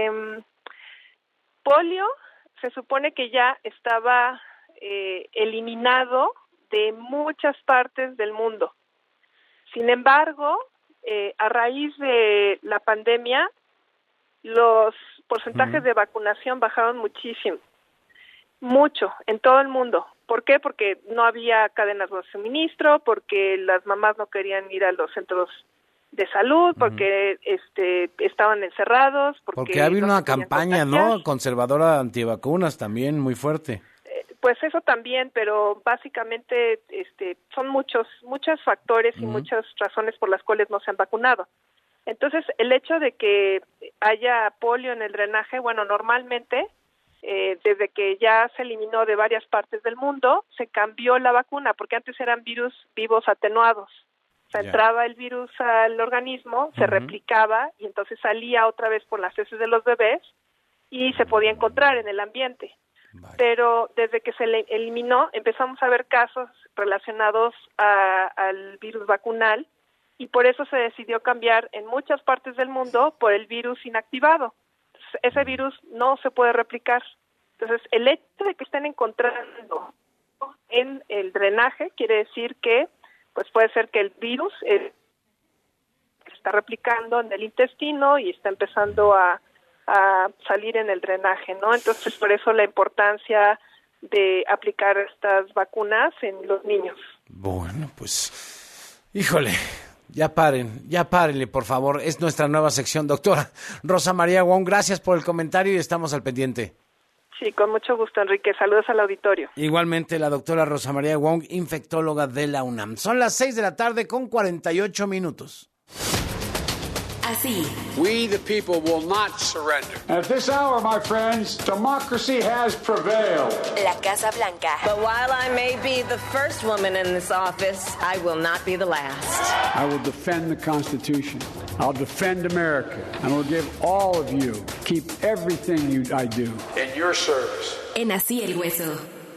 Polio se supone que ya estaba eliminado de muchas partes del mundo. Sin embargo, a raíz de la pandemia, los porcentajes de vacunación bajaron mucho, en todo el mundo. ¿Por qué? Porque no había cadenas de suministro, porque las mamás no querían ir a los centros de salud, porque estaban encerrados, porque había una campaña, ¿no?, conservadora antivacunas también muy fuerte. Pues eso también, pero básicamente son muchos factores y muchas razones por las cuales no se han vacunado. Entonces, el hecho de que haya polio en el drenaje, bueno, normalmente desde que ya se eliminó de varias partes del mundo, se cambió la vacuna, porque antes eran virus vivos atenuados. O sea, entraba el virus al organismo, se replicaba, y entonces salía otra vez por las heces de los bebés y se podía encontrar en el ambiente. Pero desde que se eliminó, empezamos a ver casos relacionados al virus vacunal, y por eso se decidió cambiar en muchas partes del mundo por el virus inactivado. Entonces, ese virus no se puede replicar. Entonces, el hecho de que estén encontrando en el drenaje quiere decir que pues puede ser que el virus se está replicando en el intestino y está empezando a salir en el drenaje, ¿no? Entonces, por eso la importancia de aplicar estas vacunas en los niños. Bueno, pues, híjole, ya párenle, por favor. Es nuestra nueva sección. Doctora Rosa María Wong, gracias por el comentario y estamos al pendiente. Sí, con mucho gusto, Enrique. Saludos al auditorio. Igualmente, la doctora Rosa María Wong, infectóloga de la UNAM. Son las 6:48 p.m. Así. We, the people, will not surrender. At this hour, my friends, democracy has prevailed. La Casa Blanca. But while I may be the first woman in this office, I will not be the last. I will defend the Constitution. I'll defend America. And will give all of you, keep everything I do in your service. En Así el Hueso.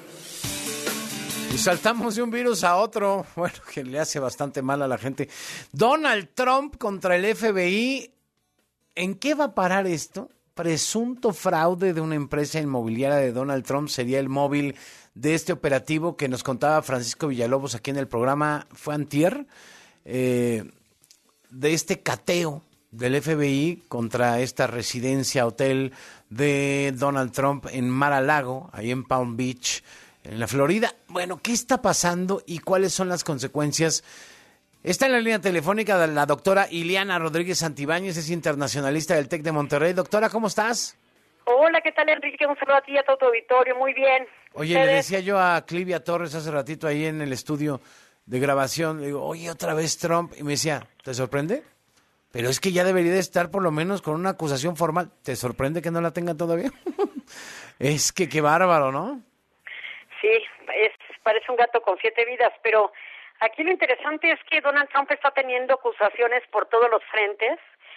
Y saltamos de un virus a otro, bueno, que le hace bastante mal a la gente. Donald Trump contra el FBI. ¿En qué va a parar esto? presunto fraude de una empresa inmobiliaria de Donald Trump sería el móvil de este operativo que nos contaba Francisco Villalobos aquí en el programa, fue antier, de este cateo del FBI contra esta residencia hotel de Donald Trump en Mar-a-Lago, ahí en Palm Beach, en la Florida. Bueno, ¿qué está pasando y cuáles son las consecuencias? Está en la línea telefónica la doctora Ileana Rodríguez Santibáñez, es internacionalista del TEC de Monterrey. Doctora, ¿cómo estás? Hola, ¿qué tal, Enrique? Un saludo a ti y a todo tu auditorio. Muy bien. Oye, le decía yo a Clivia Torres hace ratito ahí en el estudio de grabación, le digo, oye, otra vez Trump, y me decía, ¿te sorprende? Pero es que ya debería de estar por lo menos con una acusación formal. ¿Te sorprende que no la tenga todavía? Es que qué bárbaro, ¿no? Sí, parece un gato con 7 vidas, pero aquí lo interesante es que Donald Trump está teniendo acusaciones por todos los frentes.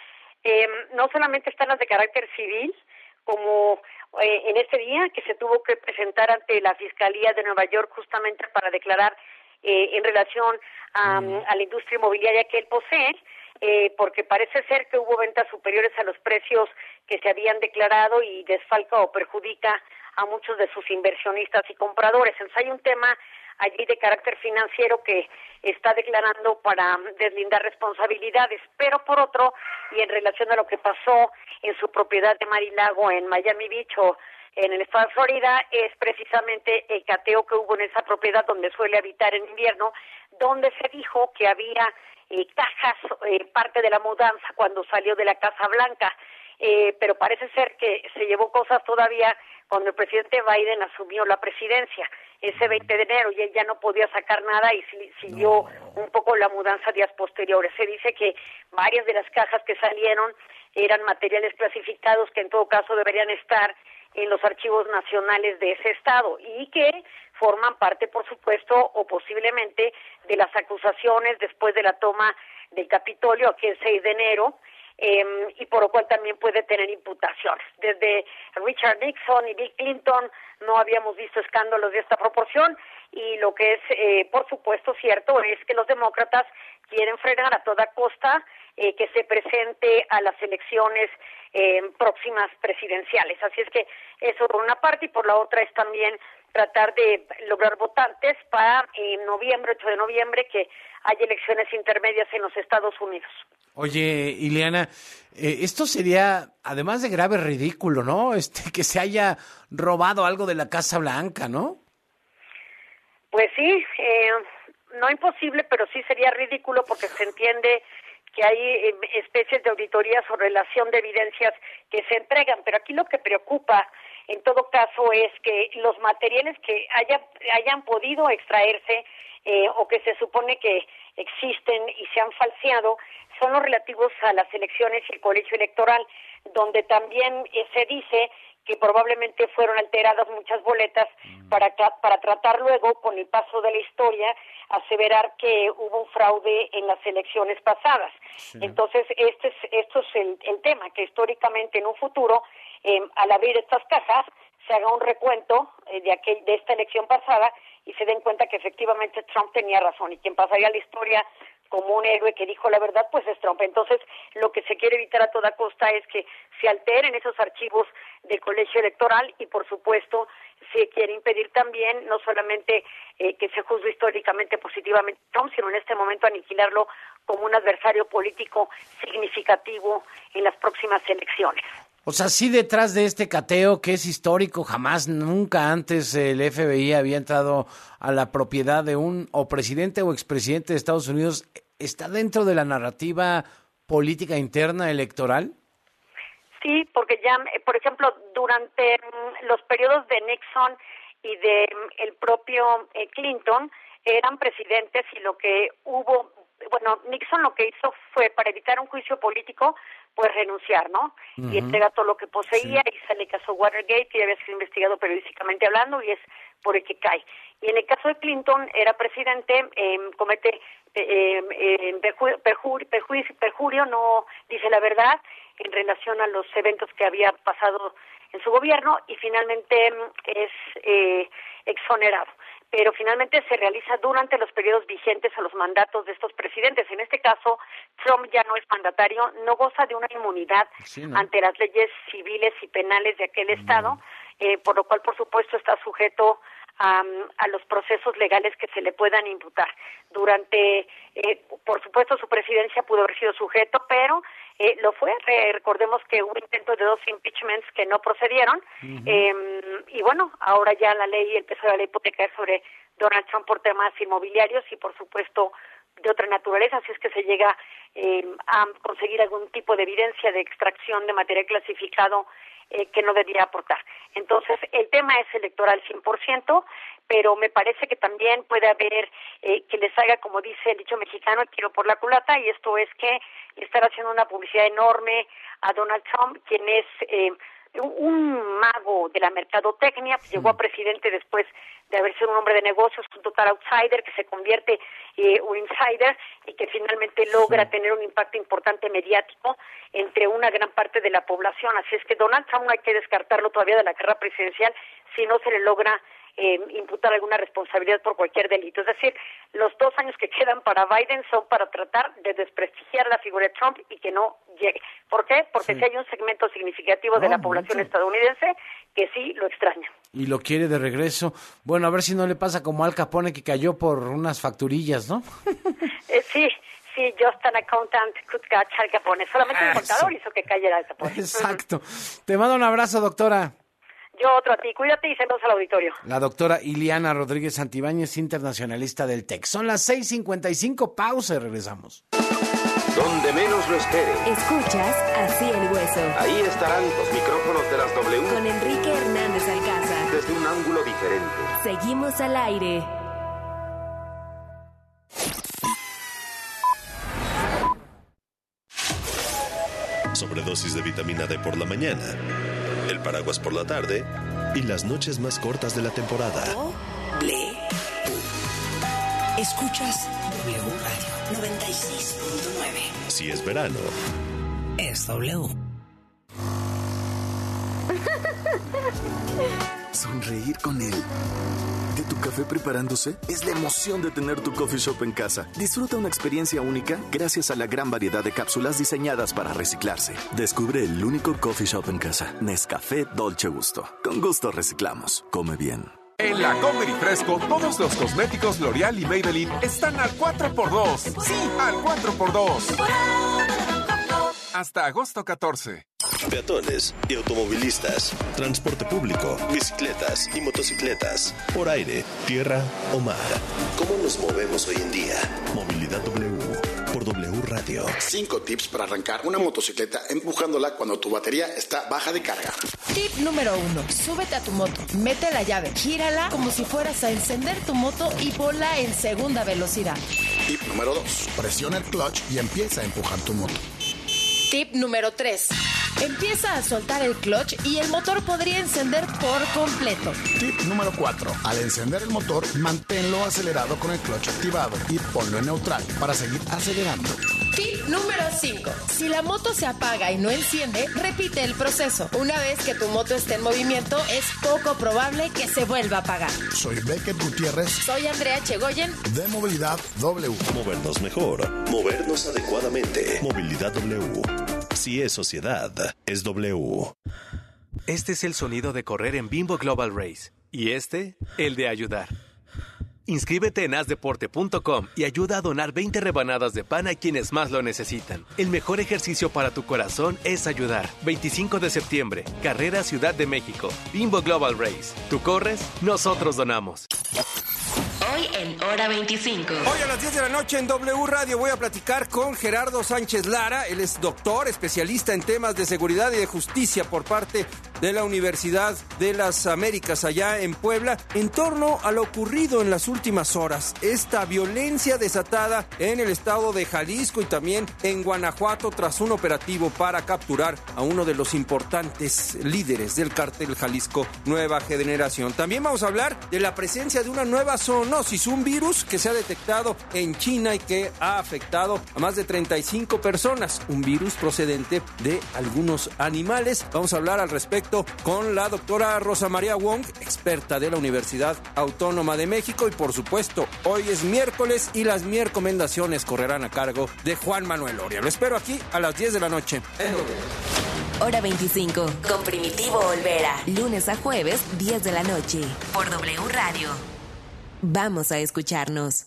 No solamente están las de carácter civil, como en este día que se tuvo que presentar ante la Fiscalía de Nueva York justamente para declarar en relación a la industria inmobiliaria que él posee, porque parece ser que hubo ventas superiores a los precios que se habían declarado y desfalca o perjudica a muchos de sus inversionistas y compradores. Entonces hay un tema allí de carácter financiero que está declarando para deslindar responsabilidades, pero por otro, y en relación a lo que pasó en su propiedad de Mar-a-Lago en Miami Beach o en el estado de Florida, es precisamente el cateo que hubo en esa propiedad donde suele habitar en invierno, donde se dijo que había cajas, parte de la mudanza cuando salió de la Casa Blanca, pero parece ser que se llevó cosas todavía cuando el presidente Biden asumió la presidencia ese 20 de enero y él ya no podía sacar nada y siguió un poco la mudanza días posteriores. Se dice que varias de las cajas que salieron eran materiales clasificados que en todo caso deberían estar en los archivos nacionales de ese estado y que forman parte, por supuesto, o posiblemente de las acusaciones después de la toma del Capitolio aquel 6 de enero, y por lo cual también puede tener imputaciones. Desde Richard Nixon y Bill Clinton no habíamos visto escándalos de esta proporción y lo que es, por supuesto, cierto es que los demócratas quieren frenar a toda costa que se presente a las elecciones próximas presidenciales. Así es que eso por una parte y por la otra es también tratar de lograr votantes para noviembre, 8 de noviembre, que hay elecciones intermedias en los Estados Unidos. Oye, Ileana, esto sería, además de grave, ridículo, ¿no? Que se haya robado algo de la Casa Blanca, ¿no? Pues sí, no imposible, pero sí sería ridículo porque se entiende que hay especies de auditorías o relación de evidencias que se entregan, pero aquí lo que preocupa en todo caso es que los materiales que hayan podido extraerse o que se supone que existen y se han falseado son los relativos a las elecciones y el colegio electoral, donde también se dice que probablemente fueron alteradas muchas boletas para tratar luego, con el paso de la historia, aseverar que hubo un fraude en las elecciones pasadas. Sí. Entonces, esto es el tema, que históricamente en un futuro, al abrir estas cajas, se haga un recuento de esta elección pasada y se den cuenta que efectivamente Trump tenía razón y quien pasaría a la historia como un héroe que dijo la verdad, pues es Trump. Entonces, lo que se quiere evitar a toda costa es que se alteren esos archivos del colegio electoral y, por supuesto, se quiere impedir también no solamente que se juzgue históricamente positivamente a Trump, sino en este momento aniquilarlo como un adversario político significativo en las próximas elecciones. O sea, sí, detrás de este cateo que es histórico, jamás, nunca antes el FBI había entrado a la propiedad de un o presidente o expresidente de Estados Unidos, ¿está dentro de la narrativa política interna electoral? Sí, porque ya, por ejemplo, durante los periodos de Nixon y de el propio Clinton eran presidentes y lo que hubo, bueno, Nixon lo que hizo fue, para evitar un juicio político, pues renunciar, ¿no? Uh-huh. Y entrega todo lo que poseía, sí. Y sale el caso Watergate, que ya había sido investigado periodísticamente hablando, y es por el que cae. Y en el caso de Clinton, era presidente, comete perjurio, no dice la verdad en relación a los eventos que había pasado en su gobierno, y finalmente es exonerado. pero finalmente se realiza durante los periodos vigentes a los mandatos de estos presidentes. En este caso, Trump ya no es mandatario, no goza de una inmunidad ante las leyes civiles y penales de aquel estado, por lo cual, por supuesto, está sujeto a los procesos legales que se le puedan imputar. Durante, por supuesto, su presidencia pudo haber sido sujeto, pero lo fue. Recordemos que hubo intentos de 2 impeachments que no procedieron, y bueno, ahora ya el peso de la ley puede caer sobre Donald Trump por temas inmobiliarios y, por supuesto, de otra naturaleza, si es que se llega a conseguir algún tipo de evidencia de extracción de material clasificado que no debería aportar. Entonces, el tema es electoral 100%, pero me parece que también puede haber que les haga, como dice el dicho mexicano, el tiro por la culata, y esto es que le están haciendo una publicidad enorme a Donald Trump, quien es un mago de la mercadotecnia, llegó a presidente después de haber sido un hombre de negocios, un total outsider, que se convierte un insider y que finalmente logra tener un impacto importante mediático entre una gran parte de la población. Así es que Donald Trump no hay que descartarlo todavía de la carrera presidencial si no se le logra imputar alguna responsabilidad por cualquier delito. Es decir, los 2 años que quedan para Biden son para tratar de desprestigiar la figura de Trump y que no llegue. ¿Por qué? Porque si hay un segmento significativo de la población estadounidense que sí lo extraña. Y lo quiere de regreso. Bueno, a ver si no le pasa como Al Capone, que cayó por unas facturillas, ¿no? Sí, just an accountant could catch Al Capone. Solamente un contador hizo que cayera Al Capone. Exacto. Te mando un abrazo, doctora. Yo otro a ti. Cuídate y saludos al auditorio. La doctora Iliana Rodríguez Santibáñez, internacionalista del TEC. Son las 6:55, pausa y regresamos. Donde menos lo espere. Escuchas Así el Hueso. Ahí estarán los micrófonos de las W. Con Enrique Hernández Alcázar. Desde un ángulo diferente. Seguimos al aire. Sobredosis de vitamina D por la mañana, el paraguas por la tarde y las noches más cortas de la temporada. Escuchas W Radio 96.9. Si es verano, es W. Sonreír con él. ¿De tu café preparándose? Es la emoción de tener tu coffee shop en casa. Disfruta una experiencia única gracias a la gran variedad de cápsulas diseñadas para reciclarse. Descubre el único coffee shop en casa. Nescafé Dolce Gusto. Con gusto reciclamos. Come bien. En la Comer y Fresco, todos los cosméticos L'Oreal y Maybelline están al 4x2. Sí, al 4x2. Hasta agosto 14. peatones y automovilistas, transporte público, bicicletas y motocicletas, por aire, tierra o mar. ¿Cómo nos movemos hoy en día? Movilidad W por W Radio. 5 tips para arrancar una motocicleta empujándola cuando tu batería está baja de carga. Tip número 1. Súbete a tu moto, mete la llave, gírala como si fueras a encender tu moto y ponla en segunda velocidad. Tip número 2. Presiona el clutch y empieza a empujar tu moto. Tip número 3. Empieza a soltar el clutch y el motor podría encender por completo. Tip número 4. Al encender el motor, manténlo acelerado con el clutch activado y ponlo en neutral para seguir acelerando. Tip número 5. Si la moto se apaga y no enciende, repite el proceso. Una vez que tu moto esté en movimiento, es poco probable que se vuelva a apagar. Soy Beckett Gutiérrez. Soy Andrea Chegoyen. De Movilidad W. Movernos mejor. Movernos adecuadamente. Movilidad W. Si es sociedad, es W. Este es el sonido de correr en Bimbo Global Race. Y este, el de ayudar. Inscríbete en hazdeporte.com y ayuda a donar 20 rebanadas de pan a quienes más lo necesitan. El mejor ejercicio para tu corazón es ayudar. 25 de septiembre, Carrera Ciudad de México. Bimbo Global Race. Tú corres, nosotros donamos. Hoy en Hora 25. Hoy a las 10 de la noche en W Radio voy a platicar con Gerardo Sánchez Lara. Él es doctor, especialista en temas de seguridad y de justicia por parte de la Universidad de las Américas allá en Puebla, en torno a lo ocurrido en las últimas horas. Esta violencia desatada en el estado de Jalisco y también en Guanajuato tras un operativo para capturar a uno de los importantes líderes del cártel Jalisco Nueva Generación. También vamos a hablar de la presencia de una nueva zoonosis, un virus que se ha detectado en China y que ha afectado a más de 35 personas, un virus procedente de algunos animales. Vamos a hablar al respecto respecto con la doctora Rosa María Wong, experta de la Universidad Autónoma de México. Y por supuesto, hoy es miércoles y las recomendaciones correrán a cargo de Juan Manuel Oria. Lo espero aquí a las 10 de la noche. Hora 25, con Primitivo Olvera. Lunes a jueves, 10 de la noche. Por W Radio. Vamos a escucharnos.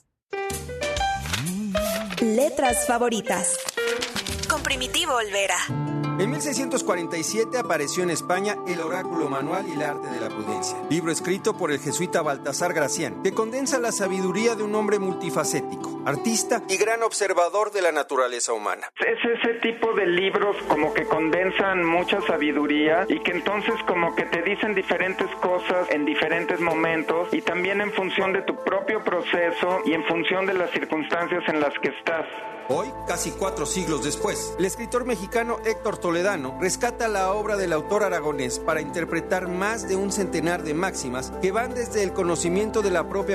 Letras favoritas. Con Primitivo Olvera. En 1647 apareció en España El oráculo manual y el arte de la prudencia, libro escrito por el jesuita Baltasar Gracián, que condensa la sabiduría de un hombre multifacético, artista y gran observador de la naturaleza humana. Es ese tipo de libros como que condensan mucha sabiduría y que entonces como que te dicen diferentes cosas en diferentes momentos y también en función de tu propio proceso y en función de las circunstancias en las que estás. Hoy, casi 4 siglos después, el escritor mexicano Héctor Toledano rescata la obra del autor aragonés para interpretar más de un centenar de máximas que van desde el conocimiento de la propia